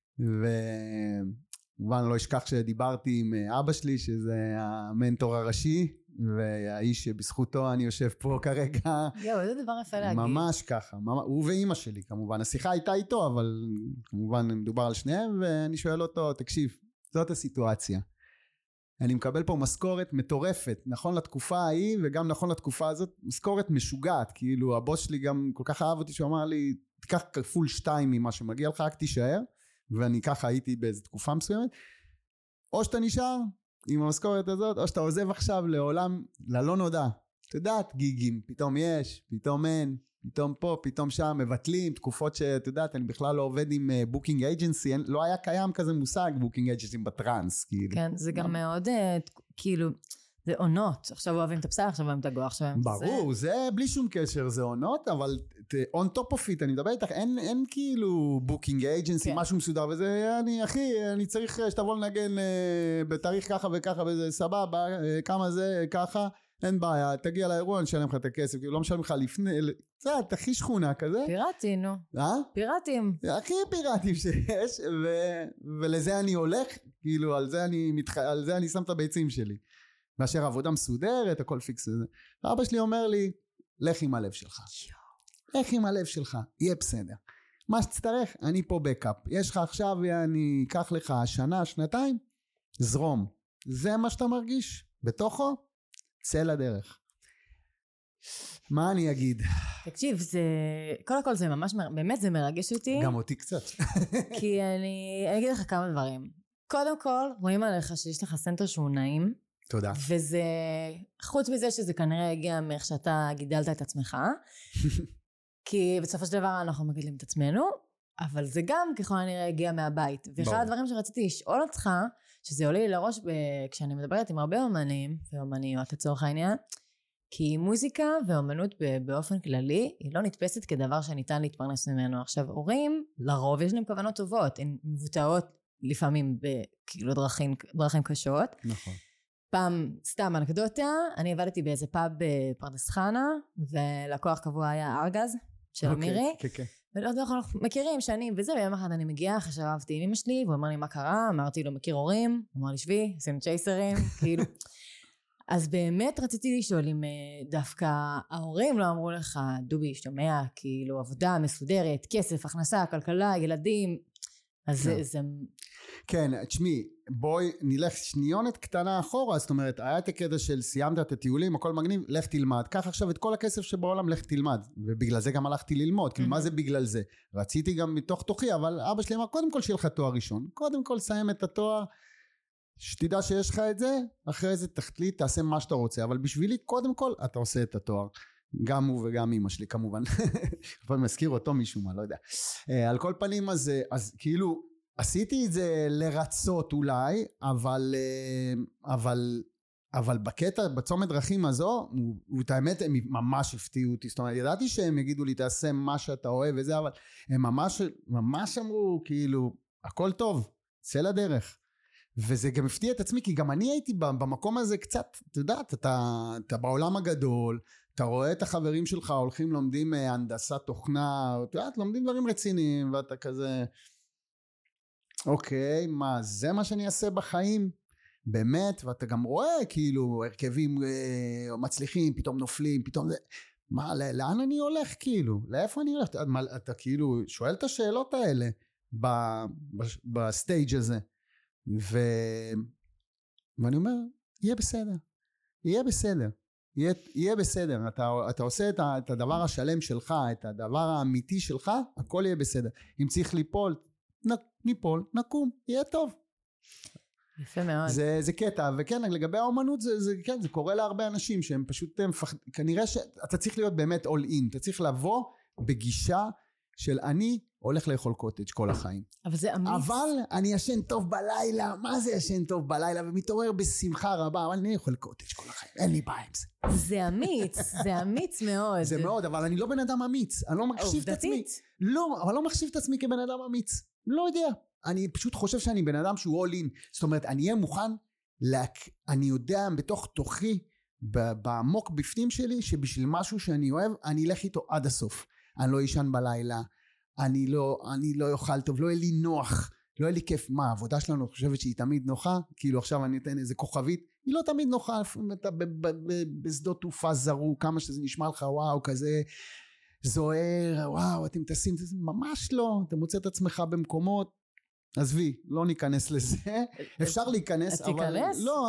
וכמובן לא אשכח שדיברתי עם אבא שלי, שזה המנטור הראשי, והאיש שבזכותו אני יושב פה כרגע. יואו, זה דבר יפה להגיד. ממש ככה, הוא ואימא שלי כמובן, השיחה הייתה איתו, אבל כמובן מדובר על שניהם, ואני שואל אותו, תקשיב, זאת הסיטואציה. אני מקבל פה משכורת מטורפת, נכון לתקופה ההיא, וגם נכון לתקופה הזאת, משכורת משוגעת, כאילו הבוס שלי גם כל כך אהב אותי, שהוא אמר לי, תיקח כפול שתיים ממה שמגיע לך, רק תישאר, ואני ככה הייתי באיזו תקופה מסוימת, או שאתה נשאר, עם המשכורת הזאת, או שאתה עוזב עכשיו לעולם, ללא נודע. אתה יודעת, גיגים, פתאום יש, פתאום אין, פתאום פה, פתאום שם, מבטלים, תקופות שאתה יודעת, אני בכלל לא עובד עם בוקינג אייג'נסי, לא היה קיים כזה מושג, בוקינג אייג'נסי בטרנס, כאילו. כן, זה גם מאוד, כאילו, זה עונות, עכשיו אוהבים את הבשר, עכשיו אוהבים את הגוח, עכשיו אוהבים את זה. ברור, זה בלי שום קשר, זה עונות, אבל on top of it, אני מדבר איתך, אין, אין כאילו בוקינג אייג'נסי, כן. משהו מסודר, וזה, אני, אחי, אני צריך שתבוא לנגן אה, בתאריך ככה וככה, וזה סבבה, אה, כמה זה, ככה, אין בעיה, תגיע לאירוע, נשלם לך את הכסף, כאילו לא משלם לך לפני, זה, הכי שכונה כזה. פיראטי, נו. אה? פיראטים. הכי פיראטים שיש, ו, ולזה אני הולך, כאילו, על זה אני, מתח... על זה אני שם את הביצים שלי. מאשר עבודה מסודרת, הכל פיקס וזה. אבא שלי אומר לי, לך עם הלב שלך. לך עם הלב שלך, יהיה בסדר. מה שתצטרך, אני פה בקאפ. יש לך עכשיו, אני אקח לך שנה, שנתיים, זרום. זה מה שאתה מרגיש? בתוכו? צא לדרך. מה אני אגיד? תקשיב, זה, קודם כל זה ממש, באמת זה מרגש אותי. גם אותי קצת. כי אני, אני אגיד לך כמה דברים. קודם כל, רואים עליך שיש לך סנטר שהוא נעים. תודה. וזה, חוץ מזה שזה כנראה הגיע מאיך שאתה גידלת את עצמך, כי בסופו של דבר אנחנו מגדלים את עצמנו, אבל זה גם ככל הנראה הגיע מהבית. ואחד הדברים שרציתי לשאול אותך, שזה עולה לי לראש כשאני מדברת עם הרבה אומנים, ואומניות לצורך העניין, כי מוזיקה ואומנות באופן כללי, היא לא נתפסת כדבר שניתן להתפרנס ממנו. עכשיו, הורים, לרוב יש להם כוונות טובות, הן מבוטאות לפעמים בכאילו דרכים, דרכים קשות. נכון. פעם, סתם אנקדוטה, אני עבדתי באיזה פאב בפרדס חנה, ולקוח קבוע היה ארגז של אמירי, ואנחנו מכירים שנים וזה, ויום אחד אני מגיעה, אחרי שרבתי עם אמא שלי, והוא אמר לי מה קרה, אמרתי לו מכיר הורים, הוא אמר לי שבי, עשינו צ'ייסרים, כאילו, אז באמת רציתי לשאול אם דווקא ההורים לא אמרו לך, דובי, שומע, כאילו עבודה מסודרת, כסף, הכנסה, כלכלה, ילדים, אז זה, זה... כן, תשמעי, בואי נלך שניונת קטנה אחורה, זאת אומרת, היה את הקטע של סיימת את הטיולים, הכל מגניב, לך תלמד, קח עכשיו את כל הכסף שבעולם, לך תלמד, ובגלל זה גם הלכתי ללמוד, כאילו מה זה בגלל זה? רציתי גם מתוך תוכי, אבל אבא שלי אמר, קודם כל שיהיה לך תואר ראשון, קודם כל סיים את התואר, שתדע שיש לך את זה, אחרי זה תחליט, תעשה מה שאתה רוצה, אבל בשבילי, קודם כל, אתה עושה את התואר. גם הוא וגם אמא שלי כמובן, אבל מזכיר אותו משום מה, לא יודע. על כל פנים, אז, אז כאילו, עשיתי את זה לרצות אולי, אבל, אבל אבל בקטע, בצומת דרכים הזו, הוא, הוא את האמת, הם ממש הפתיעו אותי, זאת אומרת, ידעתי שהם יגידו לי, תעשה מה שאתה אוהב וזה, אבל הם ממש, ממש אמרו, כאילו, הכל טוב, צא לדרך. וזה גם הפתיע את עצמי, כי גם אני הייתי במקום הזה קצת, אתה יודעת, אתה, אתה בעולם הגדול, אתה רואה את החברים שלך, הולכים, לומדים הנדסת תוכנה, אתה יודעת, לומדים דברים רציניים, ואתה כזה, אוקיי, מה, זה מה שאני אעשה בחיים? באמת, ואתה גם רואה, כאילו, הרכבים אה, מצליחים, פתאום נופלים, פתאום זה, מה, לאן אני הולך, כאילו? לאיפה אני הולך? אתה, אתה כאילו, שואל את השאלות האלה, ב, ב, בסטייג' הזה, ו... ואני אומר, יהיה בסדר, יהיה בסדר, יהיה, יהיה בסדר, אתה, אתה עושה את, ה, את הדבר השלם שלך, את הדבר האמיתי שלך, הכל יהיה בסדר. אם צריך ליפול, נ, ניפול, נקום, יהיה טוב. יפה מאוד. זה, זה קטע, וכן, לגבי האומנות, זה, זה, כן, זה קורה להרבה אנשים, שהם פשוט, הם פחד, כנראה שאתה צריך להיות באמת all in, אתה צריך לבוא בגישה, של אני הולך לאכול קוטג' כל החיים. אבל זה אמיץ. אבל אני ישן טוב בלילה, מה זה ישן טוב בלילה? ומתעורר בשמחה רבה, אבל אני אוכל קוטג' כל החיים, אין לי בעיה עם זה. זה אמיץ, זה אמיץ מאוד. זה מאוד, אבל אני לא בן אדם אמיץ, אני לא מחשיב את עצמי. לא, אבל לא מחשיב את עצמי כבן אדם אמיץ. לא יודע. אני פשוט חושב שאני בן אדם שהוא all in. זאת אומרת, אני אהיה מוכן, להק... אני יודע בתוך תוכי, בעמוק בפנים שלי, שבשביל משהו שאני אוהב, אני אלך איתו עד הסוף. אני לא ישן בלילה, אני לא, אני לא יאכל טוב, לא יהיה לי נוח, לא יהיה לי כיף. מה, העבודה שלנו חושבת שהיא תמיד נוחה? כאילו עכשיו אני אתן איזה כוכבית, היא לא תמיד נוחה, אתה בשדות תעופה זרוק, כמה שזה נשמע לך, וואו, כזה זוהר, וואו, אתם טסים, ממש לא, אתה מוצא את עצמך במקומות, עזבי, לא ניכנס לזה, אפשר להיכנס, אבל לא,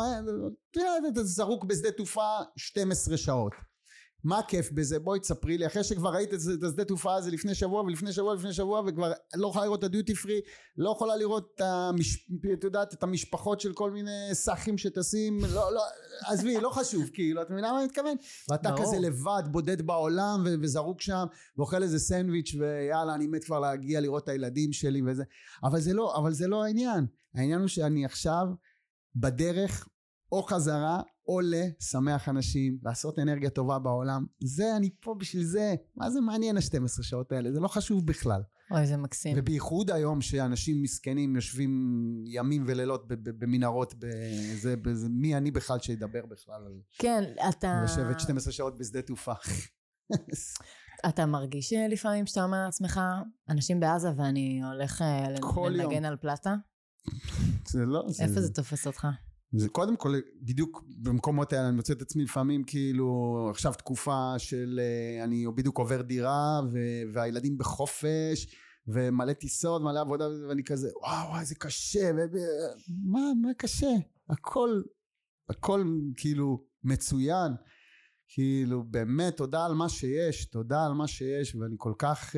אתה זרוק בשדה תעופה שתים עשרה שעות. מה הכיף בזה? בואי תספרי לי, אחרי שכבר ראית את השדה תעופה הזה לפני שבוע ולפני שבוע ולפני שבוע, וכבר לא יכולה לראות את הדיוטי פרי, לא יכולה לראות את, המש... את, יודעת, את המשפחות של כל מיני סחים שטסים, לא, לא, עזבי, לא חשוב, כאילו, את מבינה מה אני מתכוון? ואתה no. כזה לבד, בודד בעולם, ו- וזרוק שם, ואוכל איזה סנדוויץ' ויאללה, אני מת כבר להגיע לראות את הילדים שלי וזה, אבל זה לא, אבל זה לא העניין, העניין הוא שאני עכשיו בדרך, או חזרה, או לשמח אנשים, לעשות אנרגיה טובה בעולם, זה אני פה בשביל זה, מה זה מעניין ה-שתים עשרה שעות האלה, זה לא חשוב בכלל. אוי, זה מקסים. ובייחוד היום שאנשים מסכנים יושבים ימים ולילות במנהרות, בזה, בזה, מי אני בכלל שידבר בכלל? כן, אתה... לשבת שתים עשרה שעות בשדה תעופה. אתה מרגיש לפעמים שאתה אומר לעצמך, אנשים בעזה ואני הולך לנגן על פלטה? זה לא... איפה זה תופס אותך? זה קודם כל, בדיוק במקומות האלה אני מוצא את עצמי לפעמים כאילו עכשיו תקופה של אני בדיוק עובר דירה והילדים בחופש ומלא טיסות, מלא עבודה, ואני כזה וואו וואו זה קשה, מה מה קשה? הכל הכל כאילו מצוין, כאילו באמת תודה על מה שיש, תודה על מה שיש, ואני כל כך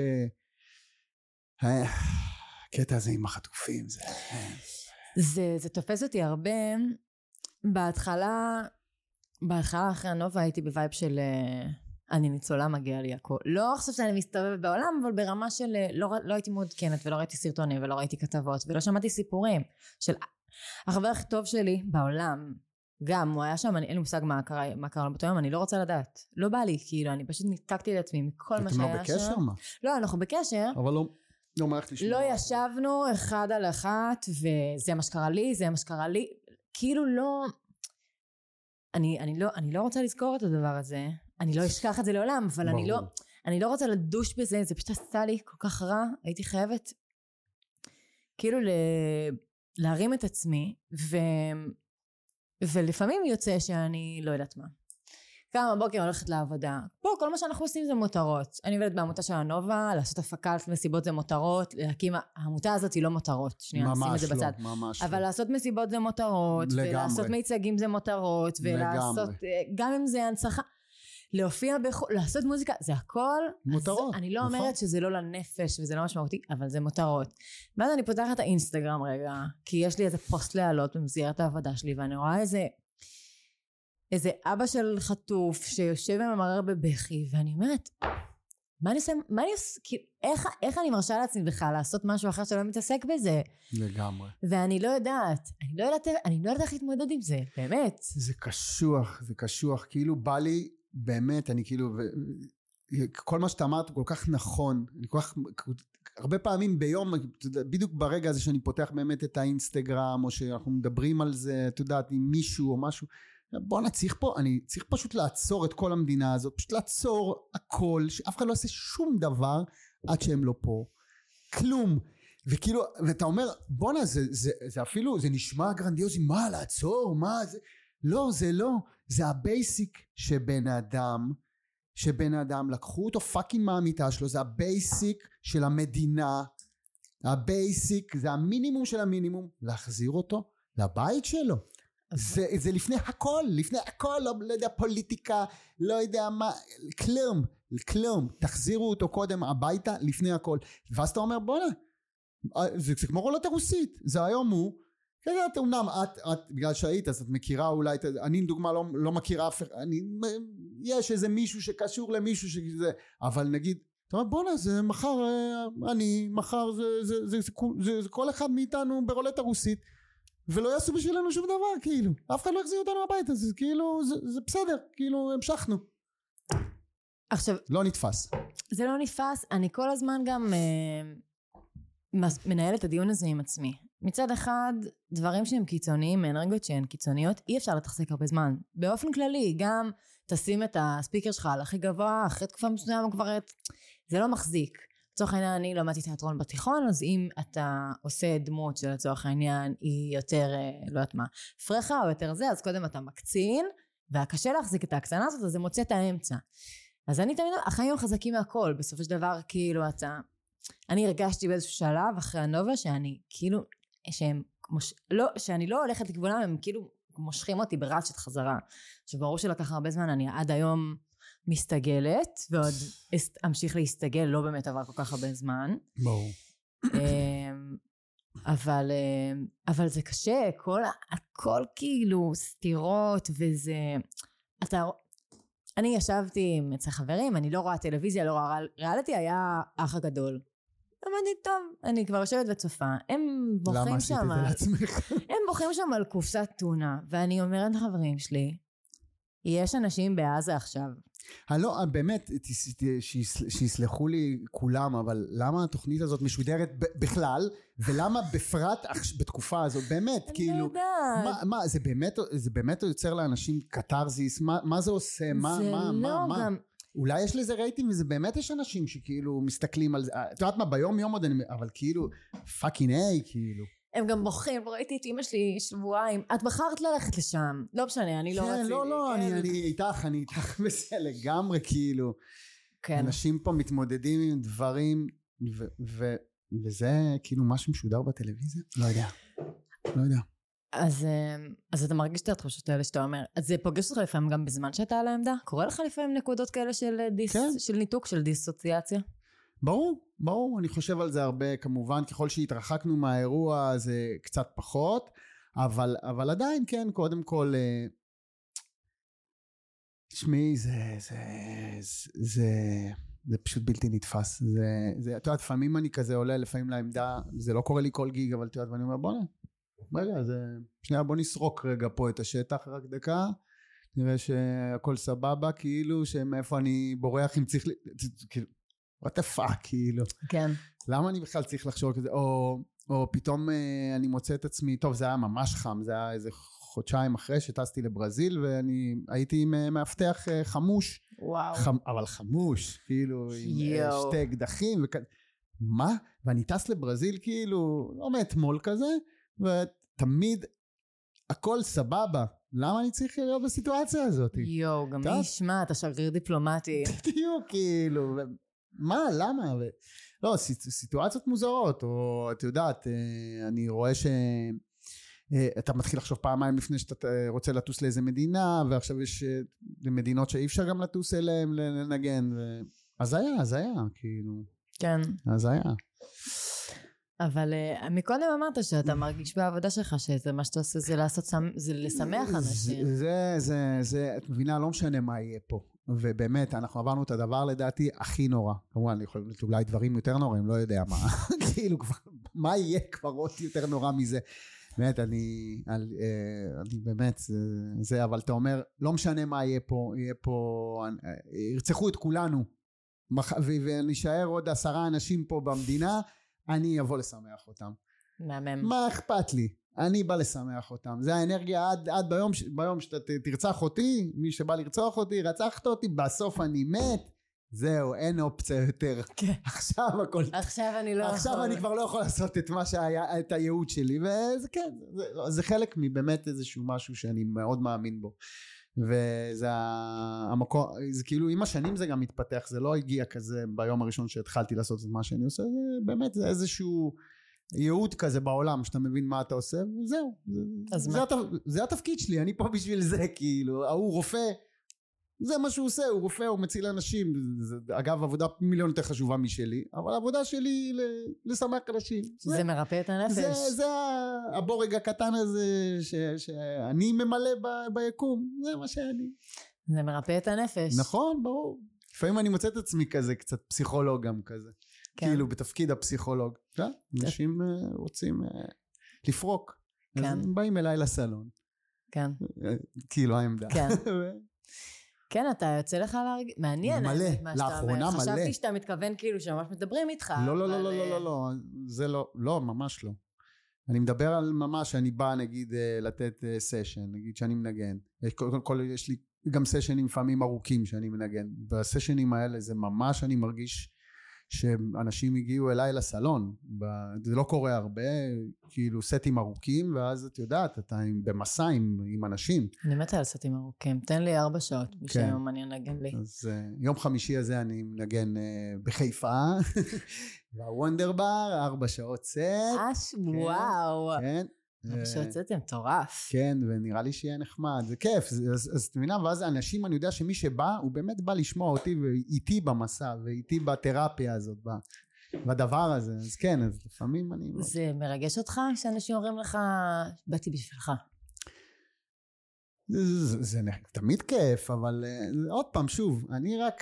הקטע הזה עם החטופים זה זה, זה תופס אותי הרבה. בהתחלה, בהתחלה אחרי הנובה הייתי בווייב של אני ניצולה, מגיע לי הכל. לא עכשיו שאני מסתובבת בעולם, אבל ברמה של לא, לא הייתי מעודכנת ולא ראיתי סרטונים ולא ראיתי כתבות ולא שמעתי סיפורים של החבר הכי טוב שלי בעולם. גם הוא היה שם, אני, אין לי מושג מה קרה, מה קרה באותו יום, אני לא רוצה לדעת. לא בא לי, כאילו, אני פשוט ניתקתי לעצמי מכל מה שהיה שם. אתם לא בקשר מה? לא, אנחנו בקשר. אבל לא... לא, לא ישבנו אחד על אחת וזה מה שקרה לי, זה מה שקרה לי, כאילו לא, אני, אני לא, אני לא רוצה לזכור את הדבר הזה, אני לא אשכח את זה לעולם, אבל אני לא, אני לא רוצה לדוש בזה, זה פשוט עשה לי כל כך רע, הייתי חייבת כאילו ל, להרים את עצמי, ו, ולפעמים יוצא שאני לא יודעת מה. כמה בבוקר הולכת לעבודה, פה כל מה שאנחנו עושים זה מותרות, אני עובדת בעמותה של הנובה, לעשות הפקת מסיבות זה מותרות, להקים, העמותה הזאת היא לא מותרות, שנייה נשים את זה בצד, לא, ממש אבל לא. לעשות מסיבות זה מותרות, לגמרי. ולעשות מיצגים זה מותרות, ולעשות, לגמרי. גם אם זה הנצחה, להופיע, בחו, לעשות מוזיקה, זה הכל מותרות, אני לא נכון. אומרת שזה לא לנפש וזה לא משמעותי, אבל זה מותרות. ואז אני פותחת את האינסטגרם רגע, כי יש לי איזה פוסט להעלות במסגרת העבודה שלי, ואני רואה איזה איזה אבא של חטוף שיושב וממרר בבכי, ואני אומרת, מה אני עושה, מה אני עושה, איך, איך אני מרשה לעצמי בכלל לעשות משהו אחר שלא מתעסק בזה? לגמרי. ואני לא יודעת, אני לא יודעת, אני לא יודעת איך להתמודד עם זה, באמת. זה קשוח, זה קשוח, כאילו בא לי, באמת, אני כאילו, ו... כל מה שאתה אמרת הוא כל כך נכון, אני כל כך, הרבה פעמים ביום, בדיוק ברגע הזה שאני פותח באמת את האינסטגרם, או שאנחנו מדברים על זה, אתה יודעת, עם מישהו או משהו, בוא נצליח פה, אני צריך פשוט לעצור את כל המדינה הזאת, פשוט לעצור הכל, שאף אחד לא עושה שום דבר עד שהם לא פה, כלום, וכאילו, ואתה אומר, בוא נה, זה, זה, זה אפילו, זה נשמע גרנדיוזי, מה לעצור, מה זה, לא, זה לא, זה הבייסיק שבן אדם, שבן אדם לקחו אותו פאקינג מהמיטה שלו, זה הבייסיק של המדינה, הבייסיק, זה המינימום של המינימום, להחזיר אותו לבית שלו. זה, זה לפני הכל, לפני הכל, לא, לא יודע פוליטיקה, לא יודע מה, כלום, כלום, תחזירו אותו קודם הביתה לפני הכל. ואז אתה אומר, בוא נה, זה, זה כמו רולטה רוסית, זה היום הוא, כזה, אמנם את, את, בגלל שהיית, אז את מכירה אולי, אני לדוגמה לא, לא מכירה אף אחד, אני, יש איזה מישהו שקשור למישהו שזה, אבל נגיד, אתה אומר, בוא נה, זה מחר, אני, מחר, זה, זה, זה, זה, זה, זה כל אחד מאיתנו ברולטה רוסית, ולא יעשו בשבילנו שום דבר, כאילו, אף אחד לא יחזיר אותנו הביתה, זה כאילו, זה, זה בסדר, כאילו, המשכנו. עכשיו, לא נתפס. זה לא נתפס, אני כל הזמן גם אה, מנהלת את הדיון הזה עם עצמי. מצד אחד, דברים שהם קיצוניים, אנרגיות שהן קיצוניות, אי אפשר לתחזק הרבה זמן. באופן כללי, גם תשים את הספיקר שלך על הכי גבוה, אחרי תקופה מסוימת כבר, זה לא מחזיק. לצורך העניין, אני למדתי תיאטרון בתיכון, אז אם אתה עושה דמות של לצורך העניין, היא יותר, לא יודעת מה, פרחה או יותר זה, אז קודם אתה מקצין, והקשה להחזיק את ההקצנה הזאת, אז זה מוצא את האמצע. אז אני תמיד, החיים הם חזקים מהכל, בסופו של דבר, כאילו אתה, אני הרגשתי באיזשהו שלב, אחרי הנובה, שאני כאילו, שהם, מוש... לא, שאני לא הולכת לכיוונם, הם כאילו מושכים אותי ברצ'ת חזרה. עכשיו, ברור שלקח הרבה זמן, אני עד היום מסתגלת, ועוד אמשיך להסתגל, לא באמת עבר כל כך הרבה זמן. ברור. אבל, אבל זה קשה, כל, הכל כאילו סתירות, וזה, אתה, אני ישבתי עם אצל חברים, אני לא רואה טלוויזיה, לא רואה ריאליטי, היה אח הגדול. אמרתי, טוב, אני כבר יושבת וצופה, הם בוחרים שם, למה עשית את זה לעצמך? הם בוחרים שם על קופסת טונה, ואני אומרת לחברים שלי, יש אנשים בעזה עכשיו. לא, באמת, שיסלחו לי כולם, אבל למה התוכנית הזאת משודרת בכלל, ולמה בפרט בתקופה הזאת, באמת, כאילו, אני יודעת. מה, זה באמת יוצר לאנשים קטרזיס, מה זה עושה, מה, מה, מה, מה? אולי יש לזה רייטים, וזה באמת יש אנשים שכאילו מסתכלים על זה, את יודעת מה, ביום יום עוד, אבל כאילו, פאקינג איי, כאילו. הם גם בוכים, ראיתי את אמא שלי שבועיים, את בחרת ללכת לשם, לא משנה, אני לא רציתי. כן, לא, לא, אני איתך, אני איתך בזה לגמרי, כאילו. אנשים פה מתמודדים עם דברים, וזה כאילו משהו משודר בטלוויזיה? לא יודע, לא יודע. אז, אז אתה מרגיש את התחושות האלה שאתה אומר, אז זה פוגש אותך לפעמים גם בזמן שאתה על העמדה? קורה לך לפעמים נקודות כאלה של, דיס, כן. של ניתוק, של דיסוציאציה? ברור, ברור, אני חושב על זה הרבה, כמובן, ככל שהתרחקנו מהאירוע זה קצת פחות, אבל, אבל עדיין כן, קודם כל, תשמעי, זה, זה, זה, זה, זה פשוט בלתי נתפס, זה, זה, אתה יודעת, לפעמים אני כזה עולה, לפעמים לעמדה, זה לא קורה לי כל גיג, אבל אתה יודעת, ואני אומר, בוא נה, רגע, זה, שנייה, בוא נסרוק רגע פה את השטח, רק דקה, נראה שהכל סבבה, כאילו, שמאיפה אני בורח, אם צריך, כאילו, what the fuck, כאילו. כן. למה אני בכלל צריך לחשוב כזה, או, או פתאום אה, אני מוצא את עצמי, טוב, זה היה ממש חם, זה היה איזה חודשיים אחרי שטסתי לברזיל, ואני הייתי עם מאבטח אה, חמוש. וואו. חמ, אבל חמוש, כאילו, עם אה, שתי אקדחים, וכ... מה? ואני טס לברזיל, כאילו, לא מאתמול כזה, ותמיד הכל סבבה. למה אני צריך להיות בסיטואציה הזאת? יו, גם מי ישמע, אתה שגריר דיפלומטי. בדיוק, כאילו, מה, למה? ו... לא, סיטואציות מוזרות, או את יודעת, אני רואה שאתה מתחיל לחשוב פעמיים לפני שאתה רוצה לטוס לאיזה מדינה, ועכשיו יש מדינות שאי אפשר גם לטוס אליהם לנגן, ו... אז היה, אז היה, כאילו. כן. אז היה. אבל uh, מקודם אמרת שאתה מרגיש בעבודה שלך שזה מה שאתה עושה זה לעשות זה לשמח אנשים. זה, זה, זה, את מבינה, לא משנה מה יהיה פה. ובאמת, אנחנו עברנו את הדבר לדעתי הכי נורא. כמובן, יכולים להיות אולי דברים יותר נוראים, לא יודע מה. כאילו, מה יהיה כבר עוד יותר נורא מזה? באמת, אני, אני באמת, זה, אבל אתה אומר, לא משנה מה יהיה פה, יהיה פה, ירצחו את כולנו, ונשאר עוד עשרה אנשים פה במדינה, אני אבוא לשמח אותם. מהמם. מה אכפת לי? אני בא לשמח אותם. זה האנרגיה עד, עד ביום, ביום שאתה תרצח אותי, מי שבא לרצוח אותי, רצחת אותי, בסוף אני מת, זהו, אין אופציה יותר. כן. עכשיו הכל... עכשיו אני לא יכול. עכשיו אני כבר לא יכול לעשות את מה שהיה, את הייעוד שלי, וזה כן, זה, זה חלק מבאמת איזשהו משהו שאני מאוד מאמין בו. וזה המקום, זה כאילו עם השנים זה גם מתפתח, זה לא הגיע כזה ביום הראשון שהתחלתי לעשות את מה שאני עושה, זה באמת זה איזשהו ייעוד כזה בעולם, שאתה מבין מה אתה עושה, וזהו, זה, זה, התפ... זה התפקיד שלי, אני פה בשביל זה, כאילו, ההוא רופא, זה מה שהוא עושה, הוא רופא, הוא מציל אנשים, זה, אגב עבודה מיליון יותר חשובה משלי, אבל העבודה שלי היא לשמח אנשים. זה, זה מרפא את הנפש. זה, זה הבורג הקטן הזה ש, שאני ממלא ב, ביקום, זה מה שאני. זה מרפא את הנפש. נכון, ברור. לפעמים אני מוצא את עצמי כזה, קצת פסיכולוג גם כזה. כן. כאילו בתפקיד הפסיכולוג. כן? אנשים רוצים לפרוק. כן. אז הם באים אליי לסלון. כן. כאילו העמדה. כן. כן, אתה יוצא לך להרגיש, מעניין. מלא, לאחרונה מלא. חשבתי שאתה מתכוון כאילו שממש מדברים איתך. לא, לא, לא, לא, לא, לא, זה לא, לא, ממש לא. אני מדבר על ממש, אני בא נגיד לתת סשן, נגיד שאני מנגן. קודם כל יש לי גם סשנים לפעמים ארוכים שאני מנגן. בסשנים האלה זה ממש אני מרגיש שאנשים הגיעו אליי לסלון, זה לא קורה הרבה, כאילו סטים ארוכים, ואז את יודעת, אתה במסע עם, עם אנשים. אני מתה על סטים ארוכים, תן לי ארבע שעות, מי כן. שהיום אני אנגן לי. אז יום חמישי הזה אני מנגן בחיפה, בוונדר בר, ארבע שעות סט. אש, וואו. כן. ארבע שעות סט זה מטורף. כן, ונראה לי שיהיה נחמד, זה כיף, אז, אז תמינה, ואז האנשים, אני יודע שמי שבא, הוא באמת בא לשמוע אותי, ואיתי במסע, ואיתי בתרפיה הזאת, בדבר הזה, אז כן, אז לפעמים אני... זה מרגש אותך, שאנשים אומרים לך, באתי בשבילך. זה, זה, זה תמיד כיף, אבל עוד פעם, שוב, אני רק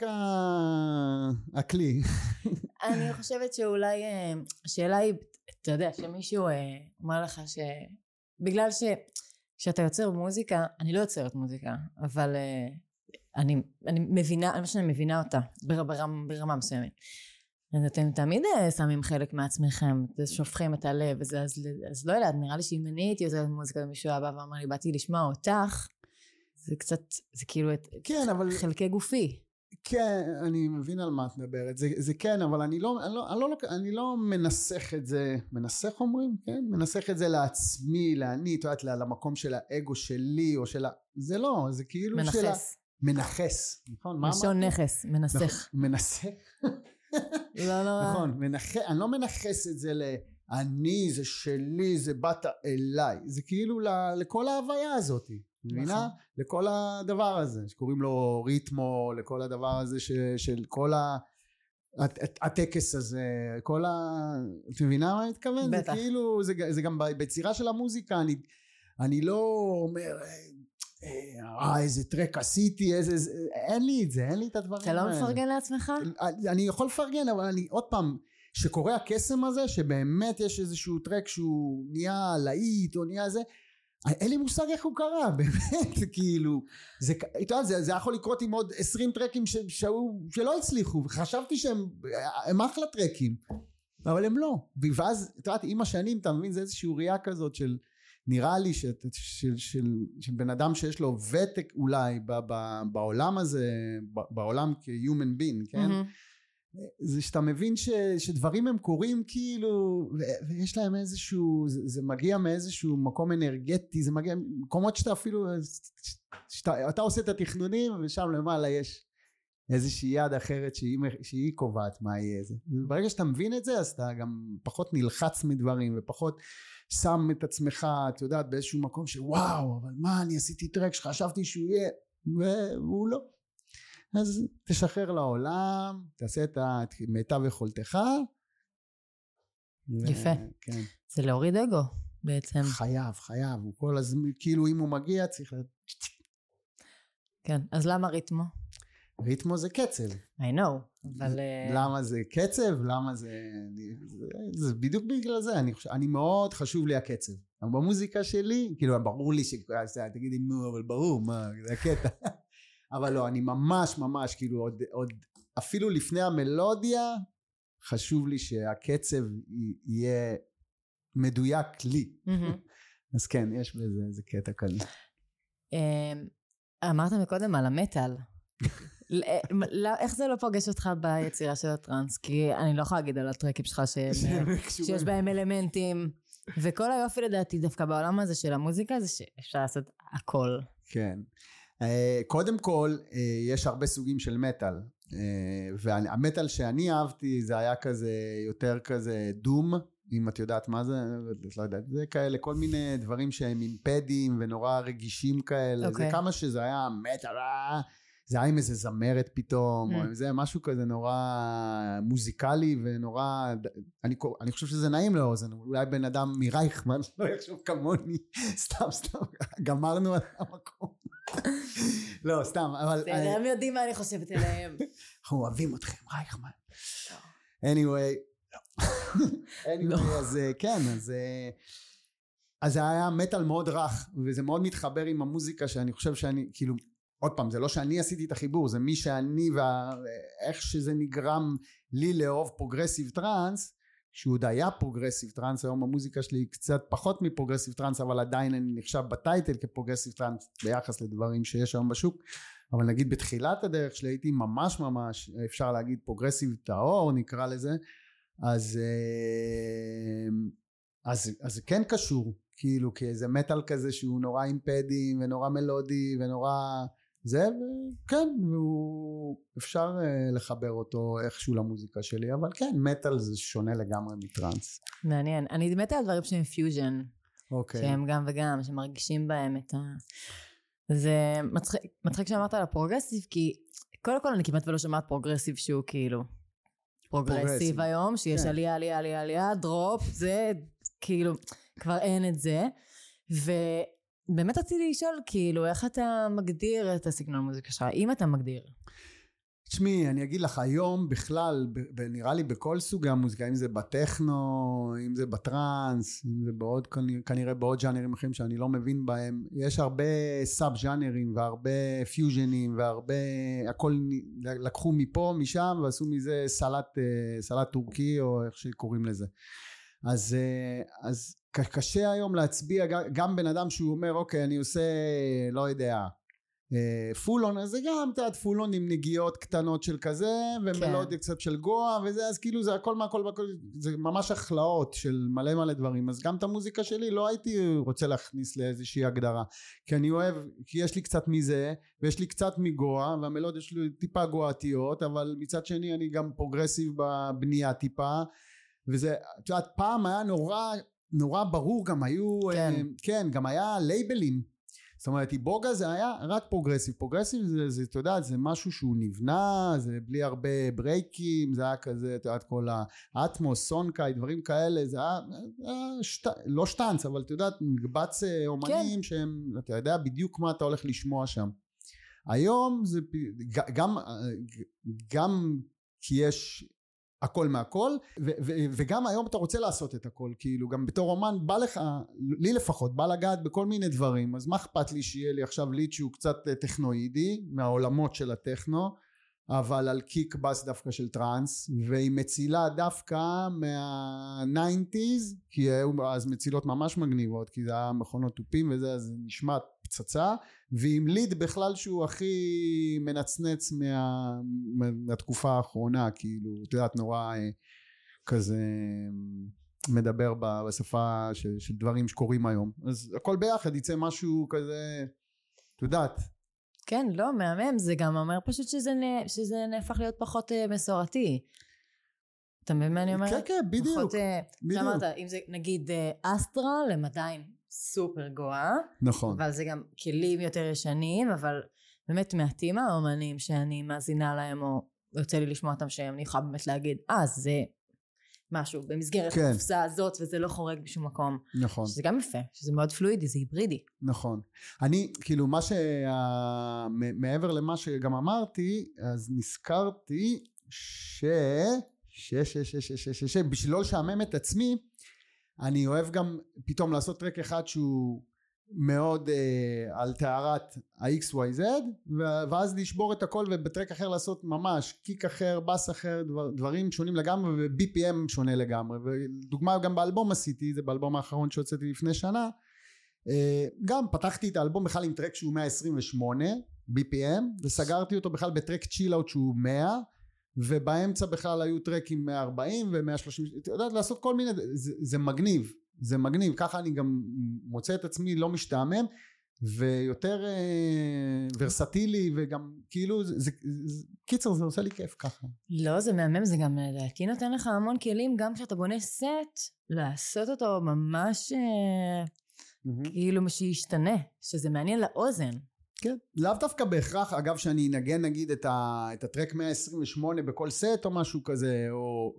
הכלי. אני חושבת שאולי, השאלה היא, אתה יודע, שמישהו אומר לך שבגלל ש, שאתה יוצר מוזיקה, אני לא יוצרת מוזיקה, אבל אני, אני מבינה, אני שאני מבינה אותה ברמה, ברמה מסוימת. אז אתם תמיד שמים חלק מעצמכם, שופכים את הלב, וזה, אז, אז לא יודעת, נראה לי שאם אני הייתי יוצרת מוזיקה ומישהו הבא ואמר לי, באתי לשמוע אותך, זה קצת, זה כאילו את כן, אבל... חלקי גופי. כן, אני מבין על מה את מדברת, זה, זה כן, אבל אני לא, אני, לא, אני, לא, אני לא מנסח את זה, מנסח אומרים, כן? מנסח את זה לעצמי, לעני, את יודעת, למקום של האגו שלי, או של ה... זה לא, זה כאילו מנחס. של ה... מנחס. נכון? משון נכס, מנסח. מנסח. לא, לא. נכון, מנח... אני לא מנחס את זה ל... אני, זה שלי, זה באת אליי, זה כאילו ל... לכל ההוויה הזאת. מבינה? לכל הדבר הזה שקוראים לו ריתמו, לכל הדבר הזה ש, של כל ה, הטקס הזה, כל ה... את מבינה מה אני מתכוון? בטח. זה כאילו, זה, זה גם ביצירה של המוזיקה, אני, אני לא אומר, אה, איזה טרק עשיתי, איזה, אין לי את זה, אין לי את הדברים האלה. אתה לא מפרגן לעצמך? אני יכול לפרגן, אבל אני, עוד פעם, שקורא הקסם הזה, שבאמת יש איזשהו טרק שהוא נהיה להיט, או נהיה זה, אין לי מושג איך הוא קרה, באמת, כאילו, זה, זה, זה יכול לקרות עם עוד עשרים טרקים ש, שהוא, שלא הצליחו, וחשבתי שהם הם אחלה טרקים, אבל הם לא, ואז, אתה יודעת, עם השנים, אתה מבין, זה איזושהי ראייה כזאת של, נראה לי של, של, של, של בן אדם שיש לו ותק אולי ב, ב, בעולם הזה, ב, בעולם כ-human being, כן? Mm-hmm. זה שאתה מבין ש, שדברים הם קורים כאילו ו, ויש להם איזשהו זה, זה מגיע מאיזשהו מקום אנרגטי, זה מגיע מקומות שאתה אפילו שאתה, אתה עושה את התכנונים ושם למעלה יש איזושהי יד אחרת שהיא, שהיא קובעת מה יהיה זה. ברגע שאתה מבין את זה אז אתה גם פחות נלחץ מדברים ופחות שם את עצמך את יודעת באיזשהו מקום שוואו אבל מה אני עשיתי טרק שחשבתי שהוא יהיה והוא לא. אז תשחרר לעולם, תעשה את מיטב יכולתך. יפה. כן. זה להוריד אגו בעצם. חייב, חייב. הוא כל הזמן, כאילו אם הוא מגיע צריך... כן, אז למה ריתמו? ריתמו זה קצב. I know, אבל... למה זה קצב? למה זה... זה, זה בדיוק בגלל זה, אני חושב, אני מאוד חשוב לי הקצב. במוזיקה שלי, כאילו, ברור לי ש... תגידי, נו, אבל ברור, מה, זה הקטע. אבל לא, אני ממש ממש, כאילו, עוד, עוד, אפילו לפני המלודיה, חשוב לי שהקצב יהיה מדויק לי. אז כן, יש בזה איזה קטע כאן. אמרת מקודם על המטל. איך זה לא פוגש אותך ביצירה של הטרנס? כי אני לא יכולה להגיד על הטרקים שלך שיש בהם אלמנטים, וכל היופי לדעתי דווקא בעולם הזה של המוזיקה זה שאפשר לעשות הכל. כן. קודם כל, יש הרבה סוגים של מטל, והמטל שאני אהבתי זה היה כזה, יותר כזה דום, אם את יודעת מה זה, לא יודעת, זה כאלה, כל מיני דברים שהם אימפדים ונורא רגישים כאלה, okay. זה כמה שזה היה מטל, זה היה עם איזה זמרת פתאום, mm. או זה משהו כזה נורא מוזיקלי ונורא, אני, אני חושב שזה נעים לאוזן, אולי בן אדם מרייכמן לא יחשוב כמוני, סתם סתם, גמרנו על המקום. לא, סתם, אבל... הם יודעים מה אני חושבת עליהם. אנחנו אוהבים אתכם, רייכמן. anyway, anyway, אז כן, אז... אז זה היה מטל מאוד רך, וזה מאוד מתחבר עם המוזיקה שאני חושב שאני, כאילו, עוד פעם, זה לא שאני עשיתי את החיבור, זה מי שאני ואיך שזה נגרם לי לאהוב פרוגרסיב טרנס, שהוא עוד היה פרוגרסיב טרנס, היום המוזיקה שלי היא קצת פחות מפרוגרסיב טרנס, אבל עדיין אני נחשב בטייטל כפרוגרסיב טרנס ביחס לדברים שיש היום בשוק, אבל נגיד בתחילת הדרך שלי הייתי ממש ממש, אפשר להגיד פרוגרסיב טהור נקרא לזה, אז, אז, אז זה כן קשור, כאילו כאיזה מטל כזה שהוא נורא אימפדי ונורא מלודי ונורא זה, וכן, והוא אפשר לחבר אותו איכשהו למוזיקה שלי, אבל כן, מטל זה שונה לגמרי מטרנס. מעניין, אני מתה על דברים שהם פיוז'ן, אוקיי. שהם גם וגם, שמרגישים בהם את ה... זה מצחיק, מצחיק שאמרת על הפרוגרסיב, כי קודם כל אני כמעט ולא שמעת פרוגרסיב שהוא כאילו פרוגרסיב, פרוגרסיב. היום, שיש כן. עלייה, עלייה, עלייה, עלייה, דרופ, זה כאילו, כבר אין את זה, ו... באמת רציתי לשאול, כאילו, איך אתה מגדיר את הסגנון המוזיקה שלך? אם אתה מגדיר? תשמעי, אני אגיד לך, היום בכלל, נראה לי בכל סוגי המוזיקה, אם זה בטכנו, אם זה בטרנס, אם זה בעוד, כנראה בעוד ז'אנרים אחרים שאני לא מבין בהם, יש הרבה סאב ז'אנרים והרבה פיוז'נים והרבה, הכל לקחו מפה, משם, ועשו מזה סלט, סלט טורקי, או איך שקוראים לזה. אז, אז קשה היום להצביע, גם בן אדם שהוא אומר, אוקיי, אני עושה, לא יודע, פולון, אז זה גם, תעת, פולון עם נגיעות קטנות של כזה, ומלודיה קצת של גואה, וזה, אז כאילו זה הכל מהכל, הכל, זה ממש החלאות של מלא מלא דברים, אז גם את המוזיקה שלי לא הייתי רוצה להכניס לאיזושהי הגדרה, כי אני אוהב, כי יש לי קצת מזה, ויש לי קצת מגואה, והמלודיה שלי טיפה גואתיות, אבל מצד שני אני גם פרוגרסיב בבנייה טיפה, וזה, את יודעת, פעם היה נורא, נורא ברור, גם היו, כן, כן גם היה לייבלים, זאת אומרת, איבוגה זה היה רק פרוגרסיב, פרוגרסיב זה, זה, אתה יודעת, זה משהו שהוא נבנה, זה בלי הרבה ברייקים, זה היה כזה, אתה יודעת, כל האטמוס, סונקאי, דברים כאלה, זה היה, היה שט, לא שטנץ, אבל אתה יודעת, מקבץ אומנים, כן, שהם, אתה יודע בדיוק מה אתה הולך לשמוע שם. היום זה, גם, גם כי יש הכל מהכל, ו- ו- וגם היום אתה רוצה לעשות את הכל, כאילו גם בתור אומן בא לך, לי לפחות, בא לגעת בכל מיני דברים, אז מה אכפת לי שיהיה לי עכשיו ליד שהוא קצת טכנואידי, מהעולמות של הטכנו, אבל על קיק בס דווקא של טרנס, והיא מצילה דווקא מה-ניינטיז, כי היו אז מצילות ממש מגניבות, כי זה היה מכונות טופים וזה, אז נשמע פצצה, ועם ליד בכלל שהוא הכי מנצנץ מה, מהתקופה האחרונה, כאילו, את יודעת, נורא כזה מדבר בשפה של, של דברים שקורים היום, אז הכל ביחד יצא משהו כזה, את יודעת. כן, לא, מהמם, זה גם אומר פשוט שזה, שזה נהפך להיות פחות מסורתי. אתה מבין מה אני אומרת? כן, כן, בדיוק. פחות, בדיוק. שאמרת, אם זה נגיד אסטרה, הם עדיין סופר גואה. נכון. אבל זה גם כלים יותר ישנים, אבל באמת מעטים האומנים שאני מאזינה להם, או יוצא לי לשמוע אותם שהם, אני יכולה באמת להגיד, אה, זה משהו במסגרת כן. הקופסה הזאת, וזה לא חורג בשום מקום. נכון. שזה גם יפה, שזה מאוד פלואידי, זה היברידי. נכון. אני, כאילו, מה ש... מעבר למה שגם אמרתי, אז נזכרתי ש... ש... ש... ש... ש... ש... ש... ש... בשביל לא לשעמם את עצמי, אני אוהב גם פתאום לעשות טרק אחד שהוא מאוד אה, על טהרת ה-X Y Z, ואז לשבור את הכל ובטרק אחר לעשות ממש קיק אחר, בס אחר, דבר, דברים שונים לגמרי, ו-בי פי אם שונה לגמרי. ודוגמה גם באלבום עשיתי, זה באלבום האחרון שהוצאתי לפני שנה, אה, גם פתחתי את האלבום בכלל עם טרק שהוא מאה עשרים ושמונה בי פי אם, וסגרתי אותו בכלל בטרק צ'יל-אוט שהוא מאה, ובאמצע בכלל היו טרקים מאה וארבעים ו-מאה ושלושים, אתה יודעת, לעשות כל מיני, זה, זה מגניב, זה מגניב, ככה אני גם מוצא את עצמי לא משתעמם, ויותר אה, ורסטילי, וגם כאילו, זה, זה, זה, קיצר, זה עושה לי כיף ככה. לא, זה מהמם, זה גם לדעתי נותן לך המון כלים, גם כשאתה בונה סט, לעשות אותו ממש אה, mm-hmm. כאילו שישתנה, שזה מעניין לאוזן. כן, לאו דווקא בהכרח, אגב שאני אנגן נגיד את, ה, את הטרק מאה עשרים ושמונה בכל סט או משהו כזה, או,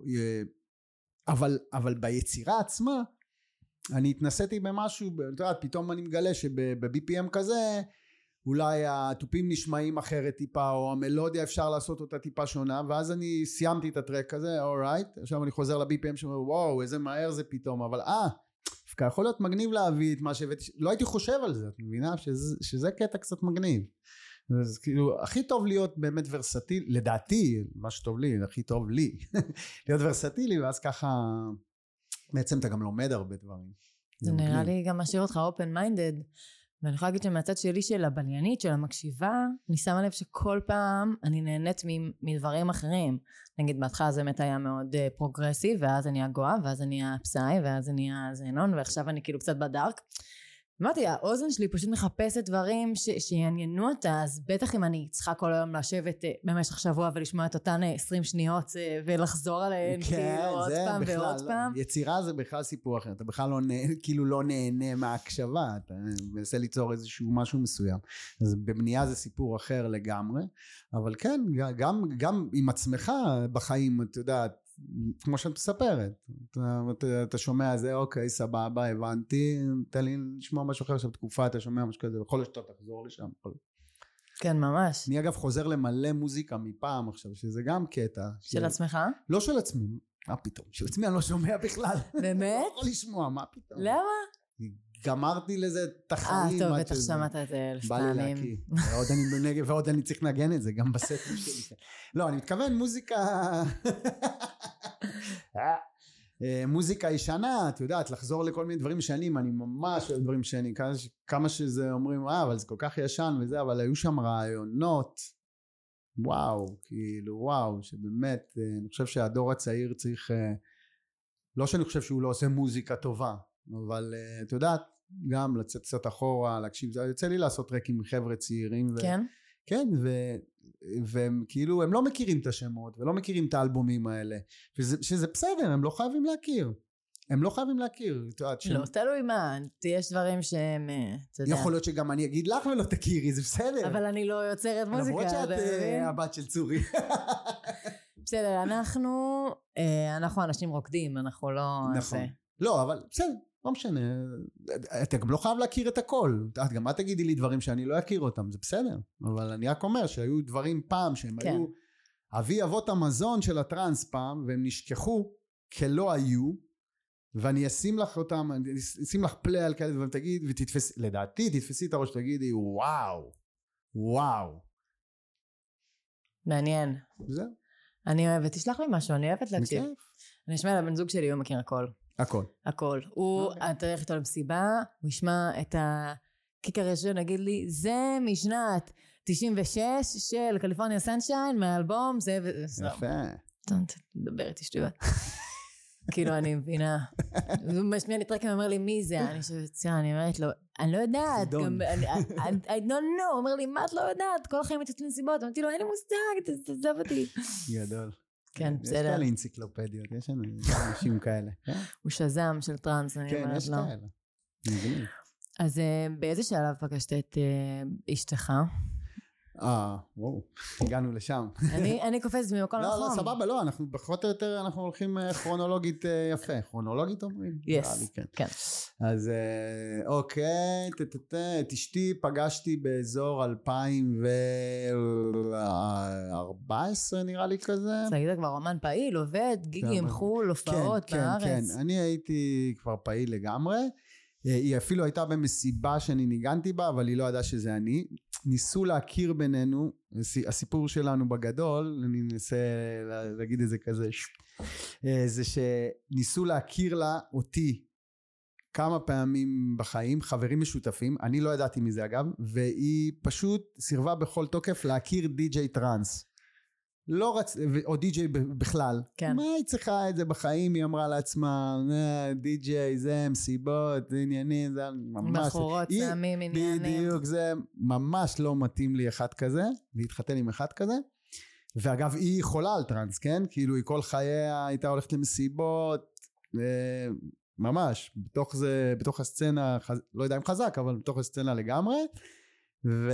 אבל, אבל ביצירה עצמה, אני התנסיתי במשהו, אתה יודע, פתאום אני מגלה שב-בי פי אם כזה, אולי הטופים נשמעים אחרת טיפה, או המלודיה אפשר לעשות אותה טיפה שונה, ואז אני סיימתי את הטרק כזה, alright, עכשיו אני חוזר ל-בי פי אם שאומר, וואו, איזה מהר זה פתאום, אבל אה, דווקא יכול להיות מגניב להביא את מה שהבאתי, לא הייתי חושב על זה, את מבינה? שזה, שזה קטע קצת מגניב. אז כאילו, הכי טוב להיות באמת ורסטילי, לדעתי, מה שטוב לי, הכי טוב לי, להיות ורסטילי, ואז ככה, בעצם אתה גם לומד הרבה דברים. זה נראה לי גם משאיר אותך open minded, ואני יכולה להגיד שמהצד שלי של הבליינית, של המקשיבה, אני שמה לב שכל פעם אני נהנית מדברים אחרים. נגיד בהתחלה זה באמת היה מאוד פרוגרסיב, ואז אני הגואה, ואז אני הפסאי, ואז אני הזנון, ועכשיו אני כאילו קצת בדארק. אמרתי, האוזן שלי פשוט מחפשת דברים ש- שיעניינו אותה, אז בטח אם אני צריכה כל היום לשבת במשך שבוע ולשמוע את אותן עשרים שניות ולחזור עליהן כן, כאילו עוד פעם בכלל, ועוד פעם. יצירה זה בכלל סיפור אחר, אתה בכלל לא נהנה, כאילו לא נהנה מההקשבה, אתה מנסה ליצור איזשהו משהו מסוים, אז בבנייה זה סיפור אחר לגמרי, אבל כן, גם, גם עם עצמך בחיים, אתה יודע, כמו שאת מספרת, אתה, אתה, אתה שומע זה, אוקיי, סבבה, הבנתי, תן לי לשמוע משהו אחר, עכשיו תקופה אתה שומע משהו כזה, יכול להיות שאתה תחזור לשם. כן, ממש. אני אגב חוזר למלא מוזיקה מפעם עכשיו, שזה גם קטע. של ש... עצמך? לא של עצמי, מה פתאום, של עצמי אני לא שומע בכלל. באמת? לא יכול לשמוע, מה פתאום. למה? גמרתי לזה את החיים. אה, טוב, בטח שמעת את זה אלף פעמים. בא לי להקיא. ועוד אני בנגב, ועוד אני צריך לנגן את זה, גם בסטים שלי. לא, אני מתכוון מוזיקה... מוזיקה ישנה, את יודעת, לחזור לכל מיני דברים ישנים, אני ממש אוהב דברים ישנים, כמה שזה אומרים, אה, אבל זה כל כך ישן וזה, אבל היו שם רעיונות, וואו, כאילו, וואו, שבאמת, אני חושב שהדור הצעיר צריך, לא שאני חושב שהוא לא עושה מוזיקה טובה, אבל את יודעת, גם לצאת קצת אחורה, להקשיב, זה יוצא לי לעשות טרק עם חבר'ה צעירים, כן? כן, ו... והם כאילו, הם לא מכירים את השמות ולא מכירים את האלבומים האלה, שזה, שזה בסדר, הם לא חייבים להכיר, הם לא חייבים להכיר. לא, תלוי מה, יש דברים שהם, אתה יודע. יכול להיות שגם אני אגיד לך ולא תכירי, זה בסדר. אבל אני לא יוצרת מוזיקה. למרות שאת הבת של צורי. בסדר, אנחנו, אנחנו אנשים רוקדים, אנחנו לא... נכון. לא, אבל בסדר. לא משנה, אתה גם לא חייב להכיר את הכל, את גם מה תגידי לי דברים שאני לא אכיר אותם, זה בסדר, אבל אני רק אומר שהיו דברים פעם שהם כן. היו אבי אבות המזון של הטרנס פעם, והם נשכחו כלא היו, ואני אשים לך אותם, אני אשים לך פלי על כאלה דברים, תגיד, ותתפסי, לדעתי תתפסי את הראש, תגידי, וואו, וואו. מעניין. זהו. אני אוהבת, תשלח לי משהו, אני אוהבת להקשיב. מכיף. אני אשמע לבן זוג שלי, הוא מכיר הכל. הכל. הכל. הוא, אתה הולך איתו למסיבה, הוא ישמע את הקיק הראשון, נגיד לי, זה משנת תשעים ושש של קליפורניה סנשיין, מהאלבום, זה ו... יפה. טוב, תדבר איתי שטויות. כאילו, אני מבינה. הוא משמיע לי טרקים, אומר לי, מי זה? אני חושבת, אני אומרת לו, אני לא יודעת. I don't know. הוא אומר לי, מה את לא יודעת? כל החיים הייתי למסיבות. אמרתי לו, אין לי מושג, תעזוב אותי. גדול. כן, בסדר. יש כאלה אנציקלופדיות, יש לנו אנשים כאלה. הוא שזם של טרנס, אני אומרת לו. כן, יש כאלה. אז באיזה שלב פגשת את אשתך? אה, וואו, הגענו לשם. אני, אני קופצת ממקום לא, לחום. לא, סבבה, לא, אנחנו פחות או יותר, אנחנו הולכים כרונולוגית יפה. כרונולוגית אומרים? יס, כן. כן. אז אוקיי, את אשתי פגשתי באזור אלפיים וארבע עשרה נראה לי כזה. אז היית כבר אומן פעיל, עובד, גיגים, חול, הופעות בארץ. כן, כן, אני הייתי כבר פעיל לגמרי. היא אפילו הייתה במסיבה שאני ניגנתי בה, אבל היא לא ידעה שזה אני. ניסו להכיר בינינו, הסיפור שלנו בגדול, אני אנסה להגיד את זה כזה, זה שניסו להכיר לה אותי כמה פעמים בחיים, חברים משותפים, אני לא ידעתי מזה אגב, והיא פשוט סירבה בכל תוקף להכיר די-ג'יי טרנס. לא רצ... או די-ג'יי בכלל. כן. מה היא צריכה את זה בחיים? היא אמרה לעצמה, די-ג'יי, זה מסיבות, זה עניינים, זה ממש... בחורות, סמים, עניינים. בדיוק, זה ממש לא מתאים לי אחד כזה, להתחתן עם אחד כזה. ואגב, היא חולה על טרנס, כן? כאילו, היא כל חייה הייתה הולכת למסיבות, ממש, בתוך זה, בתוך הסצנה, לא יודע אם חזק, אבל בתוך הסצנה לגמרי. ו...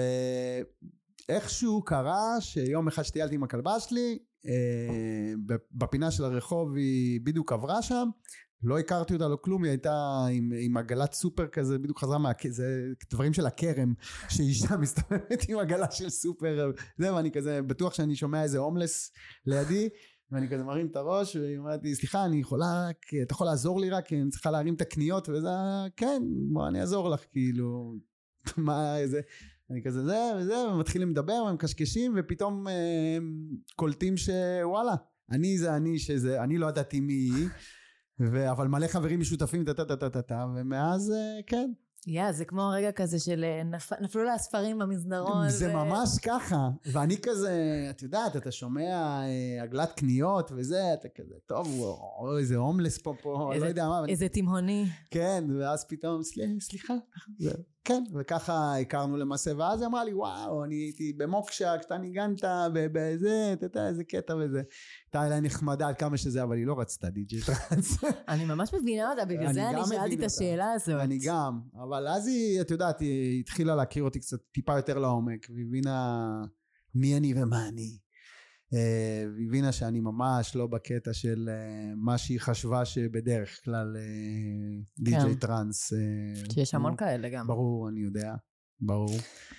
איכשהו קרה שיום אחד שטיילתי עם הכלבה שלי, אה, בפינה של הרחוב היא בדיוק עברה שם, לא הכרתי אותה, לא כלום, היא הייתה עם, עם עגלת סופר כזה, בדיוק חזרה מה... זה דברים של הכרם, שאישה מסתובבת עם עגלה של סופר, זה, ואני כזה בטוח שאני שומע איזה הומלס לידי, ואני כזה מרים את הראש, והיא אומרת לי, סליחה, אני יכולה, אתה יכול לעזור לי רק, אני צריכה להרים את הקניות, וזה, כן, בוא, אני אעזור לך, כאילו, מה, איזה... אני כזה זה וזה, ומתחילים לדבר, והם קשקשים, ופתאום אה, קולטים שוואלה, אני זה אני שזה, אני לא ידעתי מי היא, ו- אבל מלא חברים משותפים, טה-טה-טה-טה-טה, ומאז אה, כן. יא, yeah, זה כמו הרגע כזה של נפ... נפלו לה הספרים במסדרון. זה ו... ממש ככה, ואני כזה, את יודעת, אתה שומע עגלת קניות וזה, אתה כזה, טוב, או איזה הומלס פה פה, איזה, לא יודע מה. איזה תימהוני. כן, ואז פתאום, סליחה, זה, כן, וככה הכרנו למעשה, ואז היא אמרה לי, וואו, אני הייתי במוקשה, כשאתה ניגנת, בזה, תדע, איזה קטע וזה. הייתה אליי נחמדה על כמה שזה, אבל היא לא רצתה די-ג'יי טרנס. אני ממש מבינה אותה, בגלל זה אני שאלתי את השאלה הזאת. אני גם, אבל אז היא, את יודעת, היא התחילה להכיר אותי קצת טיפה יותר לעומק, והיא הבינה מי אני ומה אני. והיא הבינה שאני ממש לא בקטע של מה שהיא חשבה שבדרך כלל די-ג'יי טרנס. שיש המון כאלה גם. ברור, אני יודע, ברור.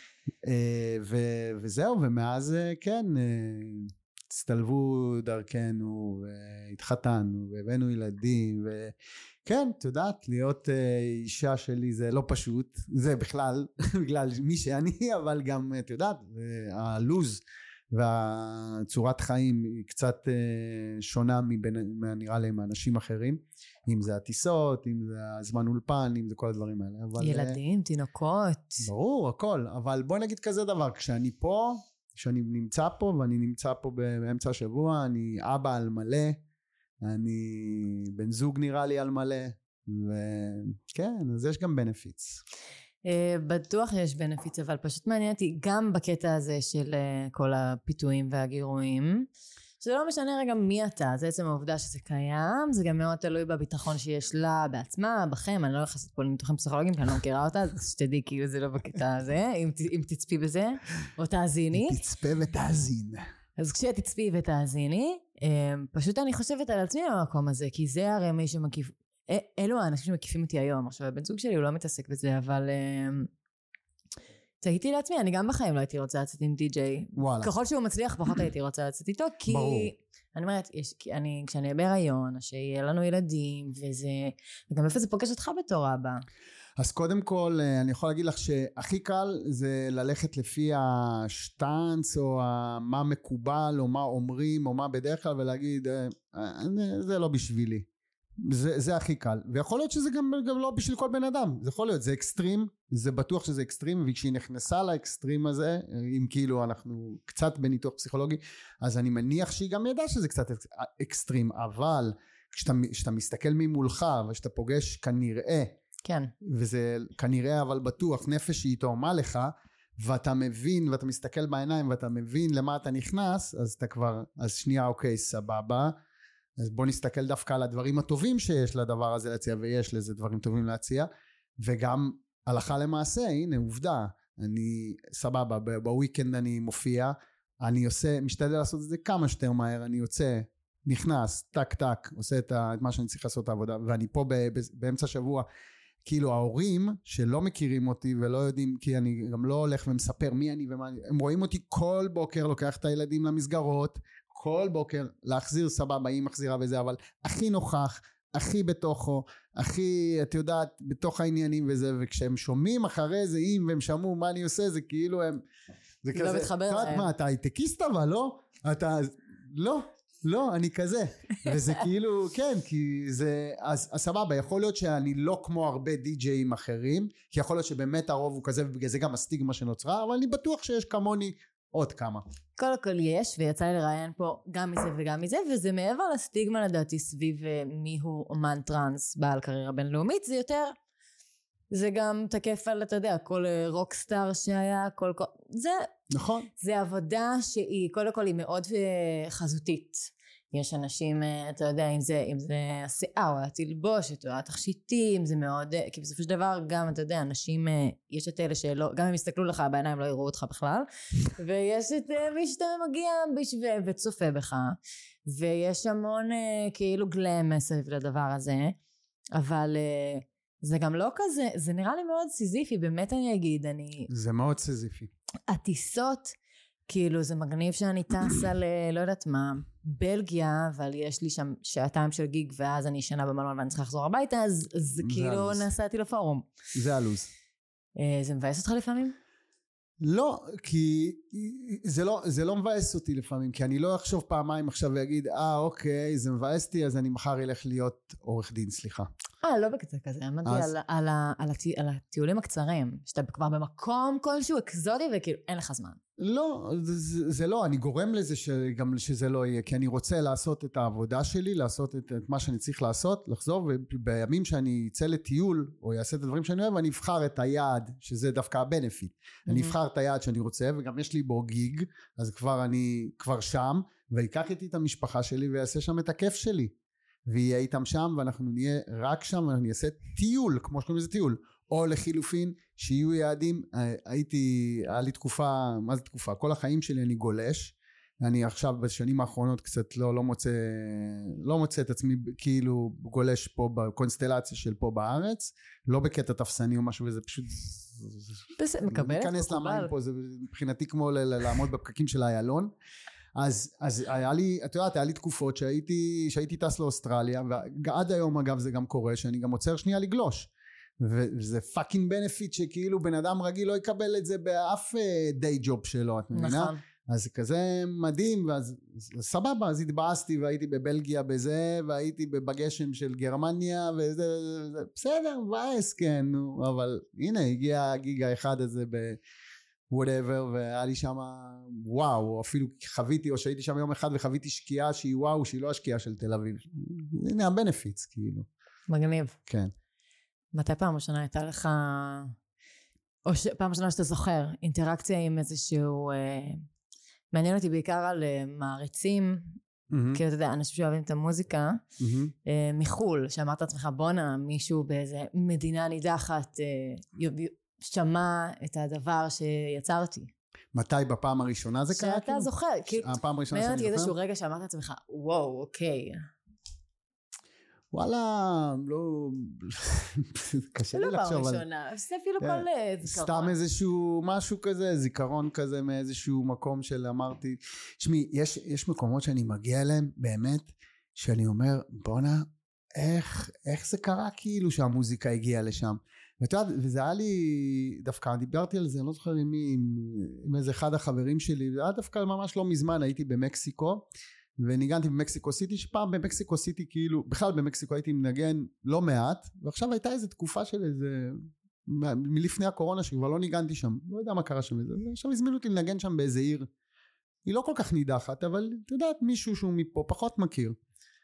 וזהו, ומאז כן, הצטלבו דרכנו, והתחתנו, והבאנו ילדים, וכן, את יודעת, להיות אישה שלי זה לא פשוט, זה בכלל, בגלל מי שאני, אבל גם, את יודעת, הלוז, והצורת חיים היא קצת שונה מבין, נראה לי, מאנשים אחרים, אם זה הטיסות, אם זה הזמן אולפן, אם זה כל הדברים האלה. אבל, ילדים, תינוקות. ברור, הכל, אבל בוא נגיד כזה דבר, כשאני פה, כשאני נמצא פה, ואני נמצא פה באמצע השבוע, אני אבא על מלא, אני בן זוג נראה לי על מלא, וכן, אז יש גם בנפיץ. Uh, בטוח יש בנפיץ, אבל פשוט מעניין אותי גם בקטע הזה של uh, כל הפיתויים והגירויים, שזה לא משנה רגע מי אתה, זה עצם העובדה שזה קיים, זה גם מאוד תלוי בביטחון שיש לה בעצמה, בכם, אני לא נכנסת פה לניתוחים פסיכולוגיים, כי אני לא מכירה אותה, אז שתדעי כאילו זה לא בקטע הזה, אם, אם תצפי בזה, או תאזיני. תצפה ותאזין. אז כשתצפי ותאזיני, uh, פשוט אני חושבת על עצמי במקום הזה, כי זה הרי מי שמקיף, אלו האנשים שמקיפים אותי היום. עכשיו הבן זוג שלי הוא לא מתעסק בזה, אבל תהיתי לעצמי, אני גם בחיים לא הייתי רוצה לצאת עם די-ג'יי. וואלה. ככל שהוא מצליח פחות הייתי רוצה לצאת איתו, כי ברור. אני אומרת, יש, כי אני, כשאני אהיה בהיריון, שיהיה לנו ילדים, וזה, וגם איפה זה פוגש אותך בתור אבא? אז קודם כל, אני יכול להגיד לך שהכי קל זה ללכת לפי השטנץ, או מה מקובל, או מה אומרים, או מה בדרך כלל, ולהגיד, זה לא בשבילי. זה, זה הכי קל, ויכול להיות שזה גם, גם לא בשביל כל בן אדם, זה יכול להיות, זה אקסטרים, זה בטוח שזה אקסטרים, וכשהיא נכנסה לאקסטרים הזה, אם כאילו אנחנו קצת בניתוח פסיכולוגי, אז אני מניח שהיא גם ידעה שזה קצת אקסטרים, אבל כשאתה, כשאתה מסתכל ממולך, ושאתה פוגש כנראה, כן. וזה כנראה אבל בטוח, נפש שהיא תאומה לך, ואתה מבין, ואתה מסתכל בעיניים, ואתה מבין למה אתה נכנס, אז אתה כבר, אז שנייה, אוקיי, סבבה, אז בוא נסתכל דווקא על הדברים הטובים שיש לדבר הזה להציע, ויש לזה דברים טובים להציע, וגם הלכה למעשה, הנה עובדה, אני סבבה, בוויקנד אני מופיע, אני עושה, משתדל לעשות את זה כמה שיותר מהר, אני יוצא, נכנס, טק טק, עושה את מה שאני צריך לעשות את העבודה, ואני פה באמצע שבוע, כאילו ההורים שלא מכירים אותי ולא יודעים, כי אני גם לא הולך ומספר מי אני ומה אני, הם רואים אותי כל בוקר, לוקח את הילדים למסגרות, כל בוקר, להחזיר סבבה, היא מחזירה וזה, אבל הכי נוכח, הכי בתוכו, הכי, את יודעת, בתוך העניינים וזה, וכשהם שומעים אחרי זה, אם והם שמעו מה אני עושה, זה כאילו הם, זה כזה, לא מתחבר להם. מה, אתה הייטקיסט אבל, לא? אתה, לא, לא, אני כזה, וזה כאילו, כן, כי זה, אז, אז סבבה, יכול להיות שאני לא כמו הרבה די-ג'אים אחרים, כי יכול להיות שבאמת הרוב הוא כזה, ובגלל זה גם הסטיגמה שנוצרה, אבל אני בטוח שיש כמוני עוד כמה. כל הכל יש, ויצא לי לראיין פה גם מזה וגם מזה, וזה מעבר לסטיגמה לדעתי סביב מי הוא אומן טרנס בעל קריירה בינלאומית, זה יותר, זה גם תקף על, אתה יודע, כל רוקסטאר שהיה, כל, כל, זה, נכון. זה עבודה שהיא, קודם כל היא מאוד חזותית. יש אנשים, אתה יודע, אם זה, אם זה השיער, או התלבושת, או התכשיטים, זה מאוד, כי בסופו של דבר גם, אתה יודע, אנשים, יש את אלה שלא, גם אם יסתכלו לך בעיניים לא יראו אותך בכלל, ויש את מי שאתה מגיע בשביל וצופה בך, ויש המון כאילו גלם סביב לדבר הזה, אבל זה גם לא כזה, זה נראה לי מאוד סיזיפי, באמת אני אגיד, אני... זה מאוד סיזיפי. הטיסות, כאילו זה מגניב שאני טסה ל... לא יודעת מה, בלגיה, אבל יש לי שם שעתיים של גיג, ואז אני ישנה במלון ואני צריכה לחזור הביתה, אז זה כאילו נסעתי לפורום. זה הלוז. זה מבאס אותך לפעמים? לא, כי זה לא, זה לא מבאס אותי לפעמים, כי אני לא אחשוב פעמיים עכשיו ואגיד, אה, אוקיי, זה מבאס אותי, אז אני מחר אלך להיות עורך דין, סליחה. אה, לא בקצה כזה, אמרתי על, על, על, על הטיולים הקצרים, שאתה כבר במקום כלשהו אקזוטי וכאילו אין לך זמן. לא, זה, זה לא, אני גורם לזה שגם שזה לא יהיה, כי אני רוצה לעשות את העבודה שלי, לעשות את, את מה שאני צריך לעשות, לחזור, ובימים שאני אצא לטיול, או יעשה את הדברים שאני אוהב, אני אבחר את היעד, שזה דווקא הבנפיט. Mm-hmm. אני אבחר את היעד שאני רוצה, וגם יש לי בו גיג, אז כבר אני כבר שם, ויקח איתי את המשפחה שלי, ויעשה שם את הכיף שלי. ויהיה איתם שם, ואנחנו נהיה רק שם, ואני אעשה טיול, כמו שקוראים לזה טיול, או לחילופין, שיהיו יעדים. הייתי, היה לי תקופה, מה זה תקופה? כל החיים שלי אני גולש, אני עכשיו בשנים האחרונות קצת לא, לא מוצא, לא מוצא את עצמי כאילו גולש פה בקונסטלציה של פה בארץ, לא בקטע תפסני או משהו, וזה פשוט, מקבל, להיכנס למים פה, זה מבחינתי כמו לעמוד בפקקים של איילון. אז, אז היה לי, את יודעת, היה לי תקופות שהייתי, שהייתי טס לאוסטרליה, ועד היום אגב זה גם קורה, שאני גם עוצר שנייה לגלוש, וזה פאקינג בנפיט שכאילו בן אדם רגיל לא יקבל את זה באף דיי ג'וב שלו, את מבינה? נכון. אז כזה מדהים, ואז סבבה, אז התבאסתי והייתי בבלגיה בזה, והייתי בגשם של גרמניה, וזה, זה, בסדר, מבאס, כן, אבל הנה, הגיע הגיגה אחד הזה ב... whatever, והיה לי שם וואו, אפילו חוויתי, או שהייתי שם יום אחד וחוויתי שקיעה שהיא וואו, שהיא לא השקיעה של תל אביב. הנה הבנפיץ, כאילו. מגניב. כן. מתי פעם ראשונה הייתה לך, או ש... פעם ראשונה שאתה זוכר, אינטראקציה עם איזשהו, אה, מעניין אותי בעיקר על אה, מעריצים, mm-hmm. כי אתה יודע, אנשים שאוהבים את המוזיקה, mm-hmm. אה, מחול, שאמרת לעצמך, בונה, מישהו באיזה מדינה נידחת, אה, שמע את הדבר שיצרתי. מתי בפעם הראשונה זה קרה? שאתה זוכר. הפעם הראשונה שאני זוכר? מעניין איזשהו רגע שאמרת לעצמך, וואו, אוקיי. וואלה, לא... קשה לי לחשוב. לא פעם ראשונה, זה אפילו כל זיכרון. סתם איזשהו משהו כזה, זיכרון כזה מאיזשהו מקום של אמרתי, תשמעי, יש מקומות שאני מגיע אליהם, באמת, שאני אומר, בונה, איך זה קרה כאילו שהמוזיקה הגיעה לשם? ואתה יודע, וזה היה לי, דווקא דיברתי על זה, אני לא זוכר עם מי, עם, עם איזה אחד החברים שלי, זה היה דווקא ממש לא מזמן, הייתי במקסיקו, וניגנתי במקסיקו סיטי, שפעם במקסיקו סיטי כאילו, בכלל במקסיקו הייתי מנגן לא מעט, ועכשיו הייתה איזו תקופה של איזה, מ- מלפני הקורונה שכבר לא ניגנתי שם, לא יודע מה קרה שם, עכשיו הזמינו אותי לנגן שם באיזה עיר, היא לא כל כך נידחת, אבל אתה יודעת, מישהו שהוא מפה פחות מכיר,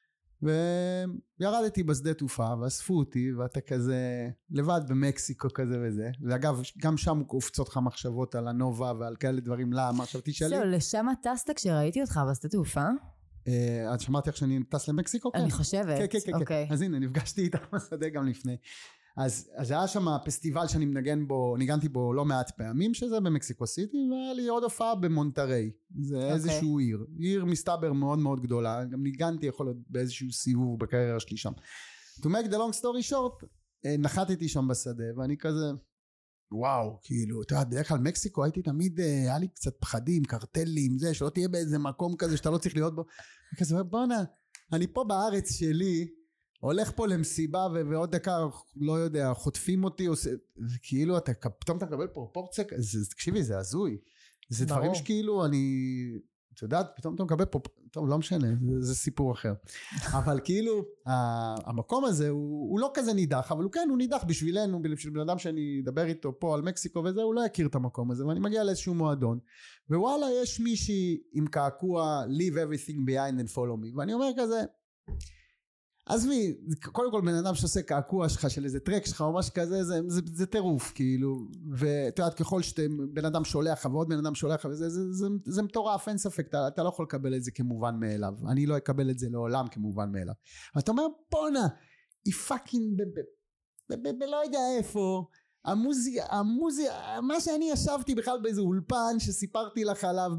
וירדתי בשדה תעופה ואספו אותי ואתה כזה לבד במקסיקו כזה וזה, ואגב גם שם הופצות לך מחשבות על הנובה ועל כאלה דברים, למה עכשיו תשאלי? זהו, לשם טסת כשראיתי אותך בשדה תעופה? את שמעתי איך שאני טס למקסיקו? אני חושבת. כן, כן, כן, אז הנה נפגשתי איתך בשדה גם לפני, אז, אז היה שם פסטיבל שאני מנגן בו, ניגנתי בו לא מעט פעמים, שזה במקסיקו סיטי, והיה לי עוד הופעה במונטריי. זה okay. איזשהו עיר. עיר מסתבר מאוד מאוד גדולה. גם ניגנתי יכול להיות באיזשהו סיבוב בקריירה שלי שם. To make the long story short, נחתתי שם בשדה, ואני כזה, וואו, כאילו, אתה יודע, בדרך כלל מקסיקו הייתי תמיד, היה לי קצת פחדים, קרטלים, זה, שלא תהיה באיזה מקום כזה שאתה לא צריך להיות בו. וכזה, בוא'נה, אני פה בארץ שלי, הולך פה למסיבה ו- ועוד דקה לא יודע חוטפים אותי עושה, כאילו אתה פתאום אתה מקבל פרופורציה, זה, תקשיבי זה הזוי, זה ברור. דברים שכאילו אני את יודעת פתאום אתה מקבל פה, טוב לא משנה זה, זה סיפור אחר אבל כאילו המקום הזה הוא, הוא לא כזה נידח, אבל הוא כן הוא נידח בשבילנו, בשביל בן אדם שאני אדבר איתו פה על מקסיקו וזה, הוא לא יכיר את המקום הזה, ואני מגיע לאיזשהו מועדון ווואלה יש מישהי עם קעקוע leave everything behind and follow me, ואני אומר כזה עזבי, קודם כל בן אדם שעושה קעקוע שלך של איזה טרק שלך או משהו כזה, זה, זה, זה טירוף כאילו, ואתה יודעת ככל שאתם בן אדם שולח ועוד בן אדם שולח וזה, זה, זה, זה, זה מטורף, אין ספק, אתה, אתה לא יכול לקבל את זה כמובן מאליו, אני לא אקבל את זה לעולם כמובן מאליו, אבל אתה אומר בונה, היא פאקינג בלא יודע איפה, המוזיקה, המוזיקה, מה שאני ישבתי בכלל באיזה אולפן שסיפרתי לך עליו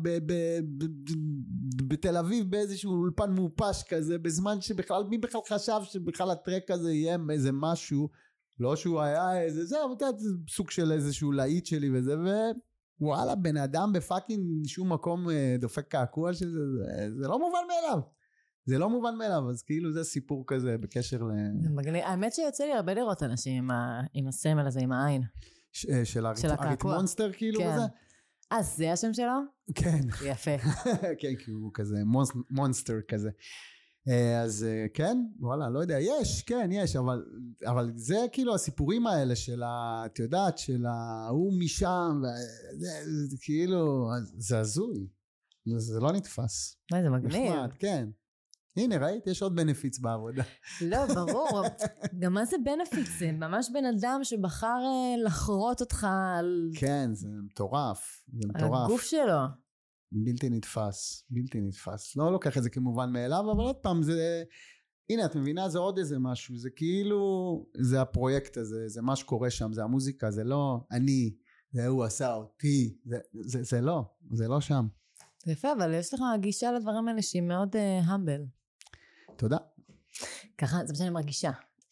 בתל אביב באיזשהו אולפן מאופש כזה, בזמן שבכלל מי בכלל חשב שבכלל הטרק הזה יהיה איזה משהו, לא שהוא היה איזה זה, אבל זה סוג של איזשהו להיט שלי וזה, ווואלה בן אדם בפאקינג שום מקום דופק קעקוע שזה, זה לא מובן מאליו. זה לא מובן מאליו, אז כאילו זה סיפור כזה בקשר ל... האמת שיוצא לי הרבה לראות אנשים עם הסמל הזה, עם העין. של הריט מונסטר כאילו וזה? אז זה השם שלו? כן. יפה. כן, כי הוא כזה מונסטר כזה. אז כן, וואלה, לא יודע, יש, כן, יש, אבל, אבל זה כאילו הסיפורים האלה של ה... את יודעת, של ההוא משם, זה כאילו, זה הזוי. זה לא נתפס. זה מגניב. כן. הנה ראית, יש עוד בנפיץ בעבודה. לא, ברור. גם מה זה בנפיץ? זה ממש בן אדם שבחר לחרות אותך על... כן, זה מטורף. זה מטורף. על הגוף שלו. בלתי נתפס, בלתי נתפס. לא לוקח את זה כמובן מאליו, אבל עוד פעם זה... הנה, את מבינה, זה עוד איזה משהו. זה כאילו, זה הפרויקט הזה, זה מה שקורה שם, זה המוזיקה, זה לא אני, זה הוא עשה אותי. זה, זה, זה לא, זה לא שם. זה יפה, אבל יש לך גישה לדברים האלה שהיא מאוד המבל. תודה. ככה, זה מה שאני מרגישה.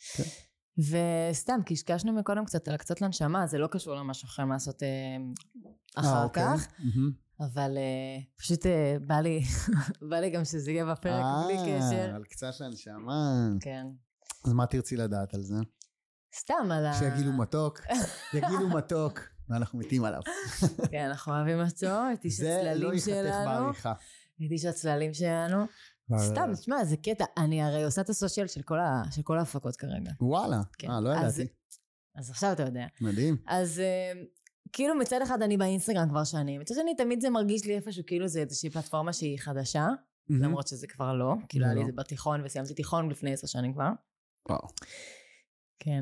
וסתם, כי השקשנו מקודם קצת על קצת לנשמה, זה לא קשור למשהו אחר לעשות אחר כך, אבל פשוט בא לי, בא לי גם שזה יהיה בפרק בלי קשר. על קצת לנשמה. כן. אז מה תרצי לדעת על זה? סתם על ה... שיגילו מתוק, יגילו מתוק, ואנחנו מתים עליו. כן, אנחנו אוהבים אותו, את איש הצללים שלנו. זה לא ייחתך בעריכה. את איש הצללים שלנו. סתם, תשמע, זה קטע, אני הרי עושה את הסושיאל של כל ההפקות כרגע. וואלה, אה, לא ידעתי. אז עכשיו אתה יודע. מדהים. אז כאילו מצד אחד אני באינסטגרם כבר שנים, מצד שני תמיד זה מרגיש לי איפשהו כאילו זה איזושהי פלטפורמה שהיא חדשה, למרות שזה כבר לא, כאילו היה לי זה בתיכון וסיימתי תיכון לפני עשר שנים כבר. וואו. כן,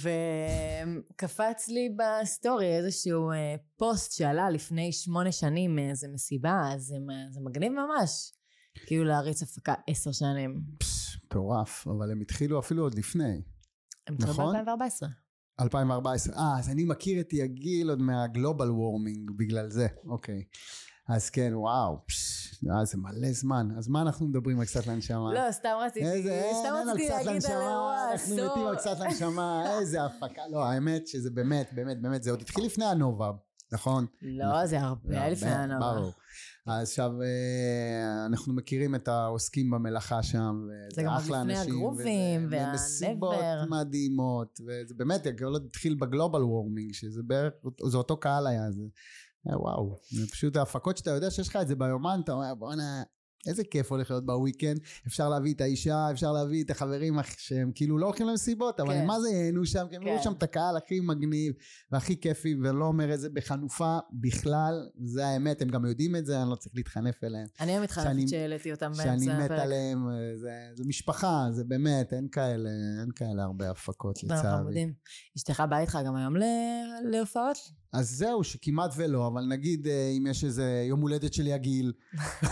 וקפץ לי בסטורי איזשהו פוסט שעלה לפני שמונה שנים מאיזה מסיבה, אז זה מגניב ממש. כאילו להריץ הפקה עשר שנים. מטורף, אבל הם התחילו אפילו עוד לפני. הם התחילו ב-אלפיים וארבע עשרה. אלפיים וארבע עשרה, אה, אז אני מכיר את יגיל עוד מהגלובל וורמינג בגלל זה, אוקיי. אז כן, וואו, אה, זה מלא זמן. אז מה אנחנו מדברים על קצת לנשמה? לא, סתם רציתי, סתם רציתי להגיד על אירוע, אנחנו מתים על קצת לנשמה, איזה הפקה. לא, האמת שזה באמת, באמת, באמת, זה עוד התחיל לפני הנובה, נכון? לא, זה הרבה לפני הנובה. ברור. אז עכשיו אנחנו מכירים את העוסקים במלאכה שם, זה גם לפני הגרובים והנבר, מסיבות מדהימות, וזה באמת התחיל בגלובל וורמינג, שזה בערך, זה אותו קהל היה, זה וואו, זה פשוט ההפקות שאתה יודע שיש לך את זה ביומן, אתה אומר בוא'נה, איזה כיף הולך להיות בוויקנד, אפשר להביא את האישה, אפשר להביא את החברים שהם כאילו לא הולכים למסיבות, אבל מה זה ייהנו שם, כי הם יראו שם את הקהל הכי מגניב והכי כיפי, ולא אומר את זה בחנופה בכלל, זה האמת, הם גם יודעים את זה, אני לא צריך להתחנף אליהם. אני מתחנפת שהעליתי אותם באמצע הפרק. שאני מת עליהם, זה משפחה, זה באמת, אין כאלה, אין כאלה הרבה הפקות לצערי. אשתך בא איתך גם היום להופעות? אז זהו, שכמעט ולא, אבל נגיד אם יש איזה יום הולדת של יגיל,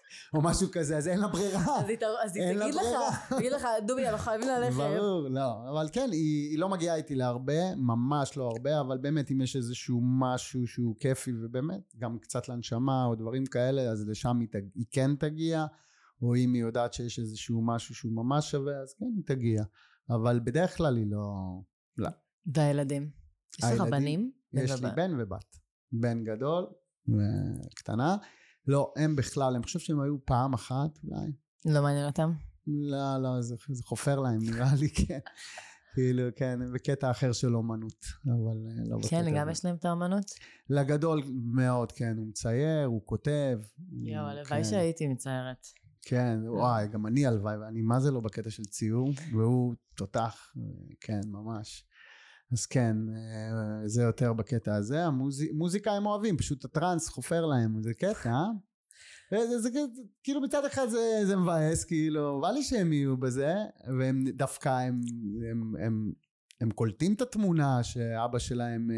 או משהו כזה, אז אין לה ברירה. אז היא תגיד לך, תגיד לך, דובי, אנחנו חייבים ללכת. ברור, לא, אבל כן, היא לא מגיעה איתי להרבה, ממש לא הרבה, אבל באמת אם יש איזשהו משהו שהוא כיפי, ובאמת, גם קצת לנשמה או דברים כאלה, אז לשם היא כן תגיע, או אם היא יודעת שיש איזשהו משהו שהוא ממש שווה, אז כן, היא תגיע. אבל בדרך כלל היא לא... לא. והילדים? יש לך בנים? יש לי בן ובת. בן גדול וקטנה. לא, הם בכלל, אני חושב שהם היו פעם אחת, אולי. לא מעניין אותם? לא, לא, זה, זה חופר להם, נראה לי, כן. כאילו, כן, בקטע אחר של אומנות, אבל לא בקטע. כן, גם יש להם את האומנות? לגדול מאוד, כן, הוא מצייר, הוא כותב. יואו, הלוואי שהייתי מציירת. כן, וואי, גם אני הלוואי, ואני מה זה לא בקטע של ציור, והוא תותח, כן, ממש. אז כן, זה יותר בקטע הזה. המוזיקה הם אוהבים, פשוט הטרנס חופר להם, זה קטע, אה? זה, זה, זה, כאילו מצד אחד זה, זה מבאס, כאילו, בא לי שהם יהיו בזה, והם דווקא, הם, הם, הם, הם קולטים את התמונה שאבא שלהם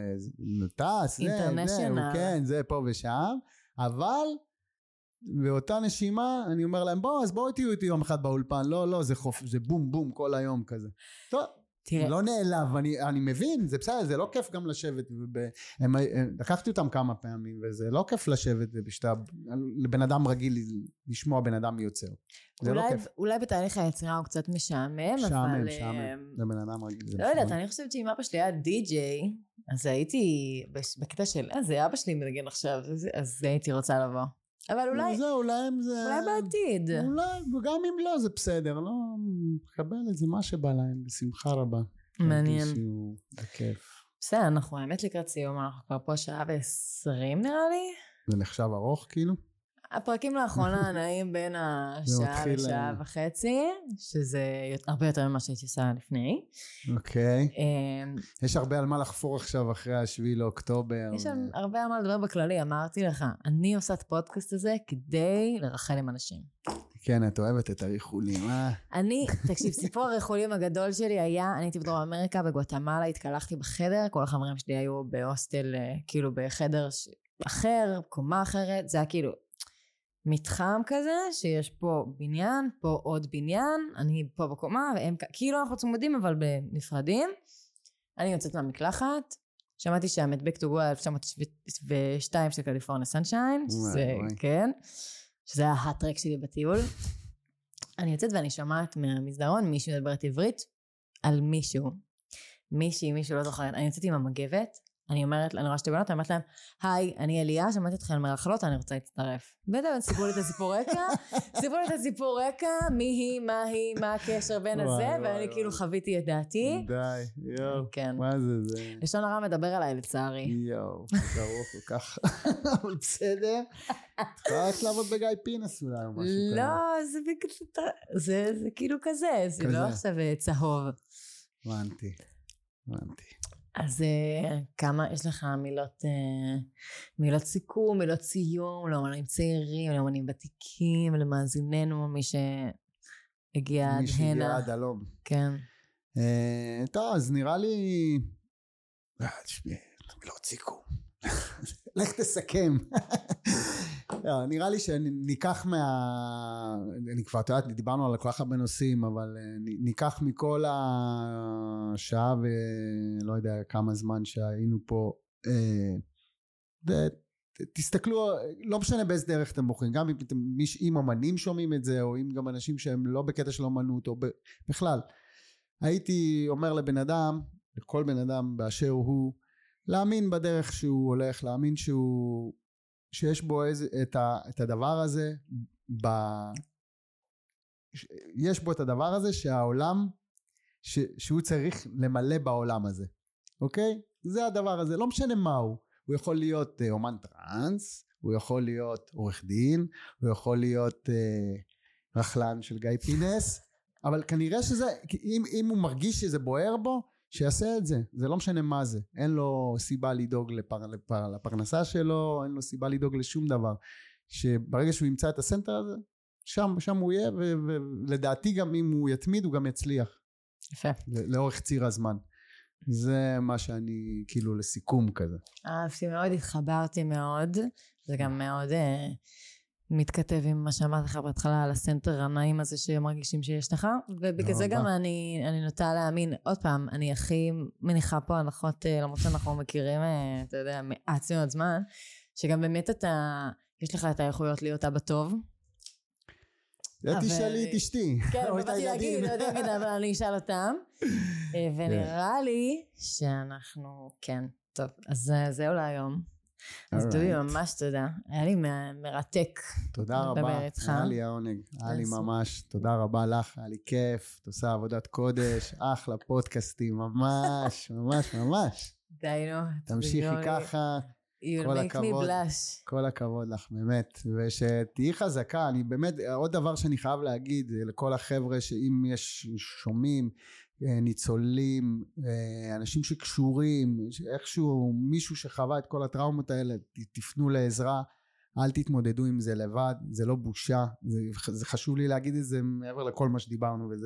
טס, זה, זה, כן, זה פה ושם, אבל באותה נשימה אני אומר להם, בוא, אז בואו תהיו איתי יום אחד באולפן, לא, לא, זה חופ, זה בום בום כל היום כזה. טוב. תראה. לא נעלב, אני, אני מבין, זה בסדר, זה לא כיף גם לשבת, וב, הם, הם, לקחתי אותם כמה פעמים, וזה לא כיף לשבת, ובשתה, לבן אדם רגיל, לשמוע בן אדם יוצר. זה אולי, לא כיף. אולי בתהליך היצירה הוא קצת משעמם, משעמם, אבל... משעמם, לבן אדם רגיל. לא יודעת, אני חושבת שאם אבא שלי היה די-ג'יי, אז הייתי בקטע של, אה, זה אבא שלי מנגן עכשיו, אז הייתי רוצה לבוא. אבל אולי, זה, אולי, זה, אולי בעתיד. אולי, וגם אם לא, זה בסדר, לא, מקבל את זה, מה שבא להם, בשמחה רבה. מעניין. זה כיף. בסדר, אנחנו האמת לקראת סיום, אנחנו כבר פה שעה ועשרים נראה לי. זה נחשב ארוך כאילו? הפרקים לאחרונה נעים בין השעה לשעה וחצי, שזה הרבה יותר ממה שהייתי עושה לפני. אוקיי. יש הרבה על מה לחפור עכשיו אחרי השביעי לאוקטובר. יש הרבה על מה לדבר בכללי, אמרתי לך, אני עושה את הפודקאסט הזה כדי לרחל עם אנשים. כן, את אוהבת את הריחולים, אה? אני, תקשיב, סיפור הריחולים הגדול שלי היה, אני הייתי בדרום אמריקה, בגואטמלה, התקלחתי בחדר, כל החברים שלי היו בהוסטל, כאילו בחדר אחר, קומה אחרת, זה היה כאילו מתחם כזה, שיש פה בניין, פה עוד בניין, אני פה בקומה, והם כאילו אנחנו צמודים, אבל בנפרדים. אני יוצאת מהמקלחת, שמעתי שהמדבק תוגוע אלף תשע מאות ושתיים של קליפורניה סנשיין, שזה, כן, שזה היה הטרק שלי בטיול. אני יוצאת ואני שומעת מהמסדרון, מישהו מדברת עברית, על מישהו, מישהי, מישהו לא זוכרת, אני יוצאת עם המגבת, אני אומרת, אני רואה שתי בנות, אני אומרת להם, היי, אני אליה, שמעתי אתכם מרחלות, אני רוצה להצטרף. בטח, סיפרו לי את הסיפור רקע, סיפרו לי את הסיפור רקע, מי היא, מה היא, מה הקשר בין הזה, ואני כאילו חוויתי את דעתי. די, יואו, כן. מה זה זה? לשון הרע מדבר עליי לצערי. יואו, גרוע כל כך, אבל בסדר. צריכה רק לעבוד בגיא פינס אולי או משהו כזה. לא, זה כאילו כזה, זה לא עכשיו צהוב. הבנתי, הבנתי. אז uh, כמה יש לך מילות uh, מילות סיכום, מילות סיום לאמנים צעירים, לאמנים ותיקים, למאזיננו, מי שהגיע עד הנה. מי שהגיע עד הלום. כן. Uh, טוב, אז נראה לי... מילות סיכום. לך תסכם. לא, נראה לי שניקח מה... אני כבר יודעת, דיברנו על כל כך הרבה נושאים, אבל ניקח מכל השעה ולא יודע כמה זמן שהיינו פה, ותסתכלו, לא משנה באיזה דרך אתם בוחרים, גם אם אמנים שומעים את זה, או אם גם אנשים שהם לא בקטע של אמנות, או בכלל. הייתי אומר לבן אדם, לכל בן אדם באשר הוא, להאמין בדרך שהוא הולך, להאמין שהוא... שיש בו איזה, את, ה, את הדבר הזה, ב, יש בו את הדבר הזה שהעולם, ש, שהוא צריך למלא בעולם הזה, אוקיי? זה הדבר הזה, לא משנה מה הוא, הוא יכול להיות אה, אומן טרנס, הוא יכול להיות עורך דין, הוא יכול להיות אה, רכלן של גיא פינס, אבל כנראה שזה, אם, אם הוא מרגיש שזה בוער בו, שיעשה את זה, זה לא משנה מה זה, אין לו סיבה לדאוג לפר, לפר, לפרנסה שלו, אין לו סיבה לדאוג לשום דבר, שברגע שהוא ימצא את הסנטר הזה, שם, שם הוא יהיה, ולדעתי גם אם הוא יתמיד, הוא גם יצליח. יפה. לאורך ציר הזמן. זה מה שאני, כאילו, לסיכום כזה. אהבתי מאוד, התחברתי מאוד, זה גם מאוד... מתכתב עם מה שאמרת לך בהתחלה על הסנטר הנעים הזה שמרגישים שיש לך, ובגלל זה גם אני, אני נוטה להאמין, עוד פעם, אני הכי מניחה פה הנחות, למרות שאנחנו מכירים, אתה יודע, מעט מאוד זמן, שגם באמת אתה, יש לך את היכולות להיות אבא טוב. זה תשאלי את אשתי. כן, באתי להגיד, לא יודע, אבל אני אשאל אותם, ונראה לי שאנחנו, כן, טוב, אז זהו להיום. אז דובי, ממש תודה. היה לי מרתק. תודה רבה. היה לי העונג. היה לי ממש. תודה רבה לך. היה לי כיף. את עושה עבודת קודש. אחלה פודקאסטים. ממש, ממש, ממש. דיינו. תמשיכי ככה. כל הכבוד. כל הכבוד לך, באמת. ושתהי חזקה. אני באמת, עוד דבר שאני חייב להגיד לכל החבר'ה, שאם יש שומעים, ניצולים, אנשים שקשורים, איכשהו מישהו שחווה את כל הטראומות האלה, תפנו לעזרה, אל תתמודדו עם זה לבד, זה לא בושה, זה, זה חשוב לי להגיד את זה מעבר לכל מה שדיברנו וזה,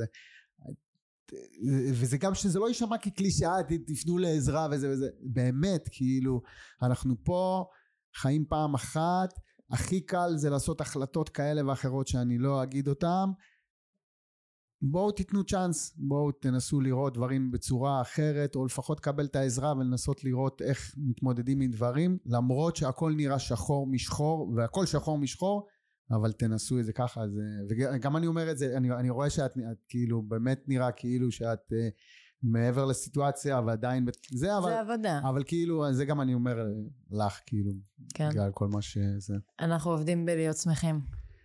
וזה גם שזה לא יישמע כקלישאה, תפנו לעזרה וזה וזה, באמת, כאילו, אנחנו פה חיים פעם אחת, הכי קל זה לעשות החלטות כאלה ואחרות שאני לא אגיד אותם, בואו תיתנו צ'אנס, בואו תנסו לראות דברים בצורה אחרת, או לפחות קבל את העזרה ולנסות לראות איך מתמודדים עם דברים, למרות שהכל נראה שחור משחור, והכל שחור משחור, אבל תנסו את זה ככה, זה, וגם אני אומר את זה, אני, אני רואה שאת את, כאילו באמת נראה כאילו שאת uh, מעבר לסיטואציה, ועדיין, זה, זה אבל, עבודה. אבל כאילו, זה גם אני אומר לך, כאילו, כן. בגלל כל מה שזה. אנחנו עובדים בלהיות שמחים.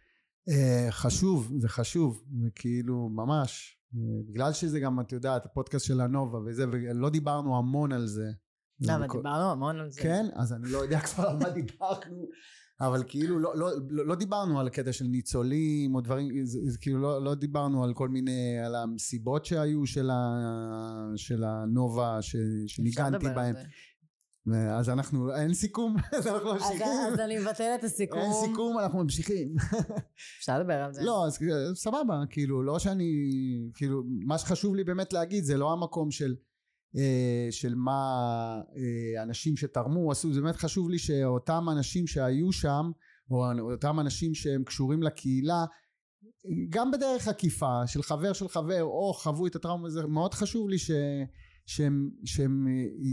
חשוב, זה חשוב, וכאילו ממש, בגלל שזה גם, את יודעת, הפודקאסט של הנובה וזה, ולא דיברנו המון על זה. לא, אבל דיברנו המון על זה. כן, אז אני לא יודע כבר על מה דיברנו, אבל כאילו לא, לא, לא, לא דיברנו על הקטע של ניצולים או דברים, זה, זה כאילו לא, לא דיברנו על כל מיני, על המסיבות שהיו של, ה, של הנובה ש, שניגנתי בהם. אז אנחנו, אין סיכום, אז אנחנו ממשיכים. אז אני מבטל את הסיכום. אין סיכום, אנחנו ממשיכים. אפשר לדבר על זה. לא, אז סבבה, כאילו, לא שאני, כאילו, מה שחשוב לי באמת להגיד, זה לא המקום של, של מה אנשים שתרמו, עשו, זה באמת חשוב לי שאותם אנשים שהיו שם, או אותם אנשים שהם קשורים לקהילה, גם בדרך עקיפה, של חבר של חבר, או חוו את הטראומה הזה, מאוד חשוב לי ש, שהם, שהם,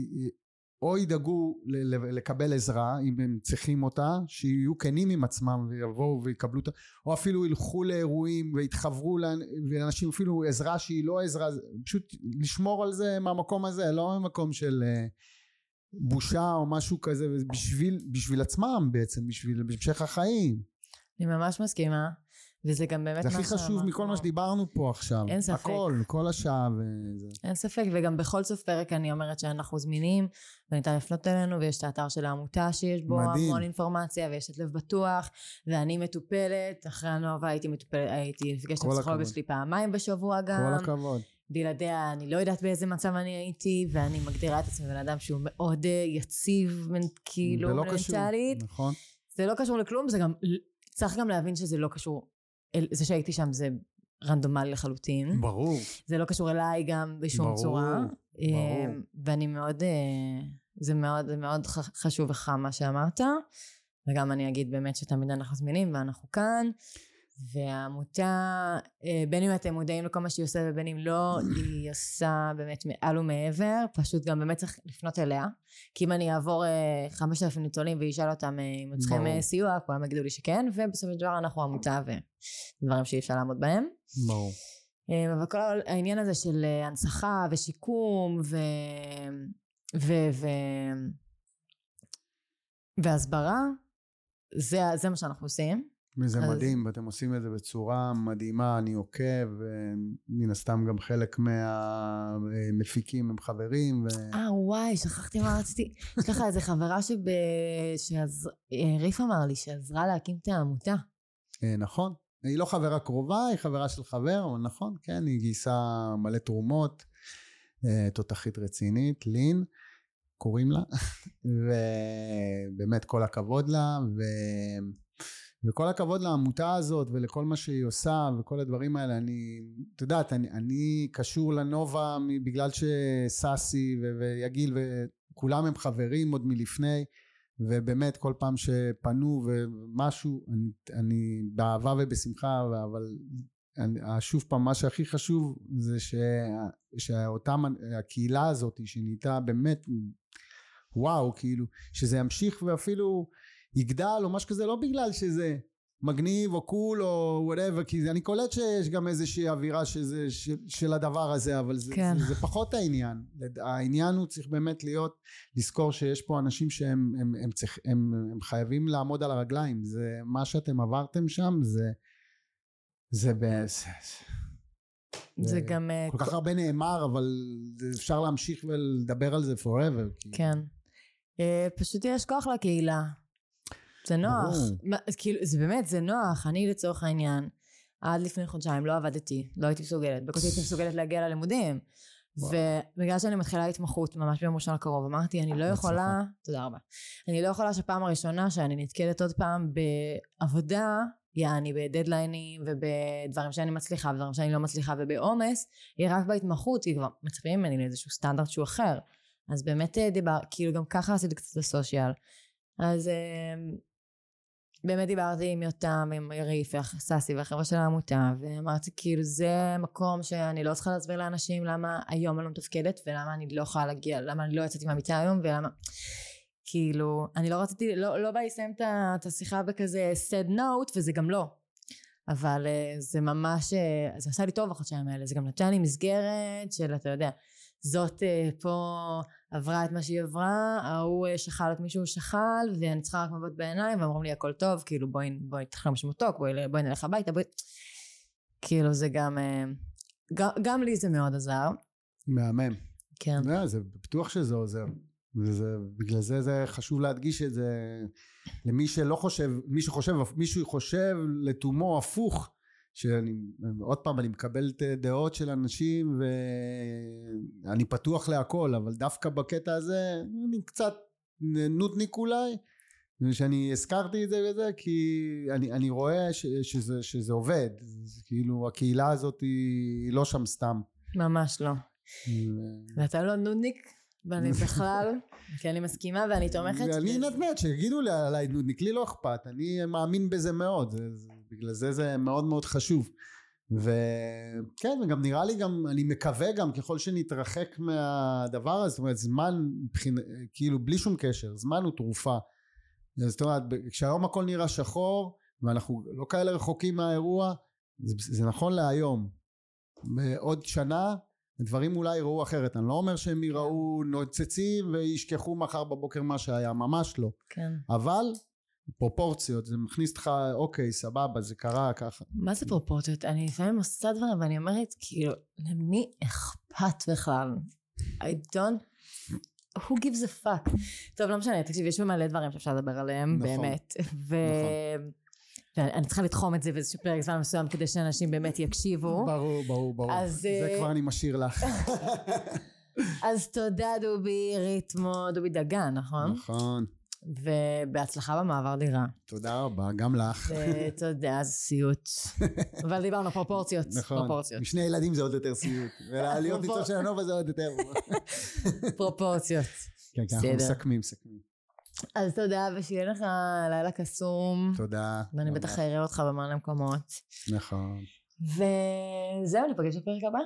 או ידאגו לקבל עזרה אם הם צריכים אותה, שיהיו כנים עם עצמם ויבואו ויקבלו אותה, או אפילו ילכו לאירועים ויתחברו לאנשים, אפילו עזרה שהיא לא עזרה, פשוט לשמור על זה מהמקום הזה, לא ממקום של בושה או משהו כזה, בשביל, בשביל עצמם בעצם, בשביל המשך החיים. אני ממש מסכימה. וזה גם באמת זה הכי חשוב מכל מה שדיברנו פה עכשיו. אין ספק. הכל, כל השעה וזה. אין ספק, וגם בכל סוף פרק אני אומרת שאנחנו זמינים, וניתן לפנות אלינו, ויש את האתר של העמותה שיש בו המון אינפורמציה, ויש את לב בטוח, ואני מטופלת, אחרי הנובה הייתי מטופלת, הייתי נפגשת עם פסיכולוגית שלי פעמיים בשבוע גם. כל הכבוד. בלעדיה, אני לא יודעת באיזה מצב אני הייתי, ואני מגדירה את עצמי בן אדם שהוא מאוד יציב, כאילו מנטלית. נכון. זה לא קשור לכלום, זה גם, צריך גם להבין שזה לא קשור זה שהייתי שם זה רנדומלי לחלוטין. ברור. זה לא קשור אליי גם בשום ברור, צורה. ברור. ואני מאוד, זה מאוד, זה מאוד חשוב לך מה שאמרת. וגם אני אגיד באמת שתמיד אנחנו זמינים ואנחנו כאן. והעמותה, בין אם אתם מודעים לכל מה שהיא עושה ובין אם לא, היא עושה באמת מעל ומעבר, פשוט גם באמת צריך לפנות אליה, כי אם אני אעבור חמשת אלפים ניצולים וישאל אותם אם הם צריכים סיוע, כולם יגידו לי שכן, ובסופו של דבר אנחנו עמותה ודברים שאי אפשר לעמוד בהם. ברור. אבל כל העניין הזה של הנצחה ושיקום ו... ו... ו... והסברה, זה, זה מה שאנחנו עושים. זה מדהים, ואתם עושים את זה בצורה מדהימה, אני עוקב, מן הסתם גם חלק מהמפיקים הם חברים. אה וואי, שכחתי מה רציתי, יש לך איזה חברה שריף אמר לי שעזרה להקים את העמותה. נכון, היא לא חברה קרובה, היא חברה של חבר, אבל נכון, כן, היא גייסה מלא תרומות, תותחית רצינית, לין, קוראים לה, ובאמת כל הכבוד לה, ו... וכל הכבוד לעמותה הזאת ולכל מה שהיא עושה וכל הדברים האלה, אני, אתה יודעת, אני, אני קשור לנובה בגלל שסאסי ו- ויגיל וכולם הם חברים עוד מלפני, ובאמת כל פעם שפנו ומשהו, אני, אני באהבה ובשמחה, אבל אני, שוב פעם, מה שהכי חשוב זה ש, שאותם, הקהילה הזאת שנהייתה באמת, וואו, כאילו, שזה ימשיך ואפילו יגדל או משהו כזה, לא בגלל שזה מגניב או קול או whatever, כי אני קולט שיש גם איזושהי אווירה שזה, של, של הדבר הזה, אבל זה, כן. זה, זה פחות העניין. העניין הוא צריך באמת להיות, לזכור שיש פה אנשים שהם הם, הם, צריך, הם, הם חייבים לעמוד על הרגליים. זה מה שאתם עברתם שם, זה זה זה, זה, זה גם כל כך הרבה נאמר, אבל אפשר להמשיך ולדבר על זה forever. כן. פשוט יש כוח לקהילה. זה נוח, כאילו, זה באמת, זה נוח. אני לצורך העניין, עד לפני חודשיים לא עבדתי, לא הייתי מסוגלת, בקושי הייתי מסוגלת להגיע ללימודים, ובגלל שאני מתחילה התמחות ממש ביום ראשון הקרוב, אמרתי, אני לא יכולה, תודה רבה, אני לא יכולה שפעם הראשונה שאני נתקלת עוד פעם בעבודה, יעני בדדליינים ובדברים שאני מצליחה ודברים שאני לא מצליחה ובעומס, היא רק בהתמחות, היא כבר מצפים ממני לאיזשהו סטנדרט שהוא אחר. אז באמת דיבר, כאילו גם ככה עשיתי קצת לסושיאל. אז באמת דיברתי עם יותם, עם יריף, ססי והחבר'ה של העמותה, ואמרתי כאילו זה מקום שאני לא צריכה להסביר לאנשים למה היום אני לא מתפקדת, ולמה אני לא יכולה להגיע, למה אני לא יצאתי מהמיטה היום, ולמה כאילו אני לא רציתי, לא, לא בא לסיים את השיחה בכזה sad note, וזה גם לא. אבל זה ממש, זה עשה לי טוב החודשיים האלה, זה גם נתן לי מסגרת של, אתה יודע, זאת פה עברה את מה שהיא עברה, ההוא שחל את מישהו שחל, ואני צריכה רק מבט בעיניים, ואומרים לי הכל טוב, כאילו בואי, בואי תחלום שמותוק, בואי, בואי נלך הביתה, בואי, כאילו זה גם, גם, גם לי זה מאוד עזר. מהמם. כן. זה, זה בטוח שזה עוזר. וזה, בגלל זה זה חשוב להדגיש את זה למי שלא חושב, מי שחושב, מישהו חושב לתומו הפוך, שאני, עוד פעם אני מקבל את דעות של אנשים ואני פתוח להכל, אבל דווקא בקטע הזה אני קצת נודניק אולי, שאני הזכרתי את זה וזה, כי אני, אני רואה ש, שזה, שזה עובד, כאילו הקהילה הזאת היא לא שם סתם. ממש לא. ואתה לא נודניק? ואני בכלל, כי אני מסכימה ואני תומכת. ואני נתנת, שיגידו לי עליי נודניק, לי לא אכפת, אני מאמין בזה מאוד, זה, זה, בגלל זה זה מאוד מאוד חשוב. וכן, וגם נראה לי גם, אני מקווה גם ככל שנתרחק מהדבר הזה, זאת אומרת, זמן, כאילו בלי שום קשר, זמן הוא תרופה. זאת אומרת, כשהיום הכל נראה שחור, ואנחנו לא כאלה רחוקים מהאירוע, זה, זה נכון להיום. בעוד שנה, הדברים אולי יראו אחרת, אני לא אומר שהם יראו נוצצים וישכחו מחר בבוקר מה שהיה, ממש לא. כן. אבל פרופורציות, זה מכניס לך, אוקיי, סבבה, זה קרה ככה. מה זה פרופורציות? אני לפעמים עושה דברים ואני אומרת, כאילו, למי אכפת בכלל? I don't, who gives a fuck? טוב, לא משנה, תקשיב, יש מלא דברים שאפשר לדבר עליהם, נכון, באמת. ו... נכון. ואני צריכה לתחום את זה באיזשהו פרק זמן מסוים כדי שאנשים באמת יקשיבו. ברור, ברור, ברור. אז, זה כבר אני משאיר לך. אז תודה דובי ריתמו, דובי דגן, נכון? נכון. ובהצלחה במעבר דירה. תודה רבה, גם לך. ותודה, זה סיוט. אבל דיברנו פרופורציות. נכון, משני ילדים זה עוד יותר סיוט. ולעליות ניצול של הנובה זה עוד יותר. פרופורציות. כן, כן, אנחנו מסכמים, מסכמים. אז תודה, ושיהיה לך לילה קסום. תודה. ואני בטח אראה אותך במעלה מקומות. נכון. וזהו, ניפגש בפרק הבא.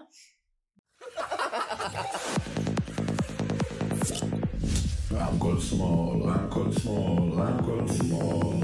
רמקול שמאל, רמקול שמאל, רמקול שמאל.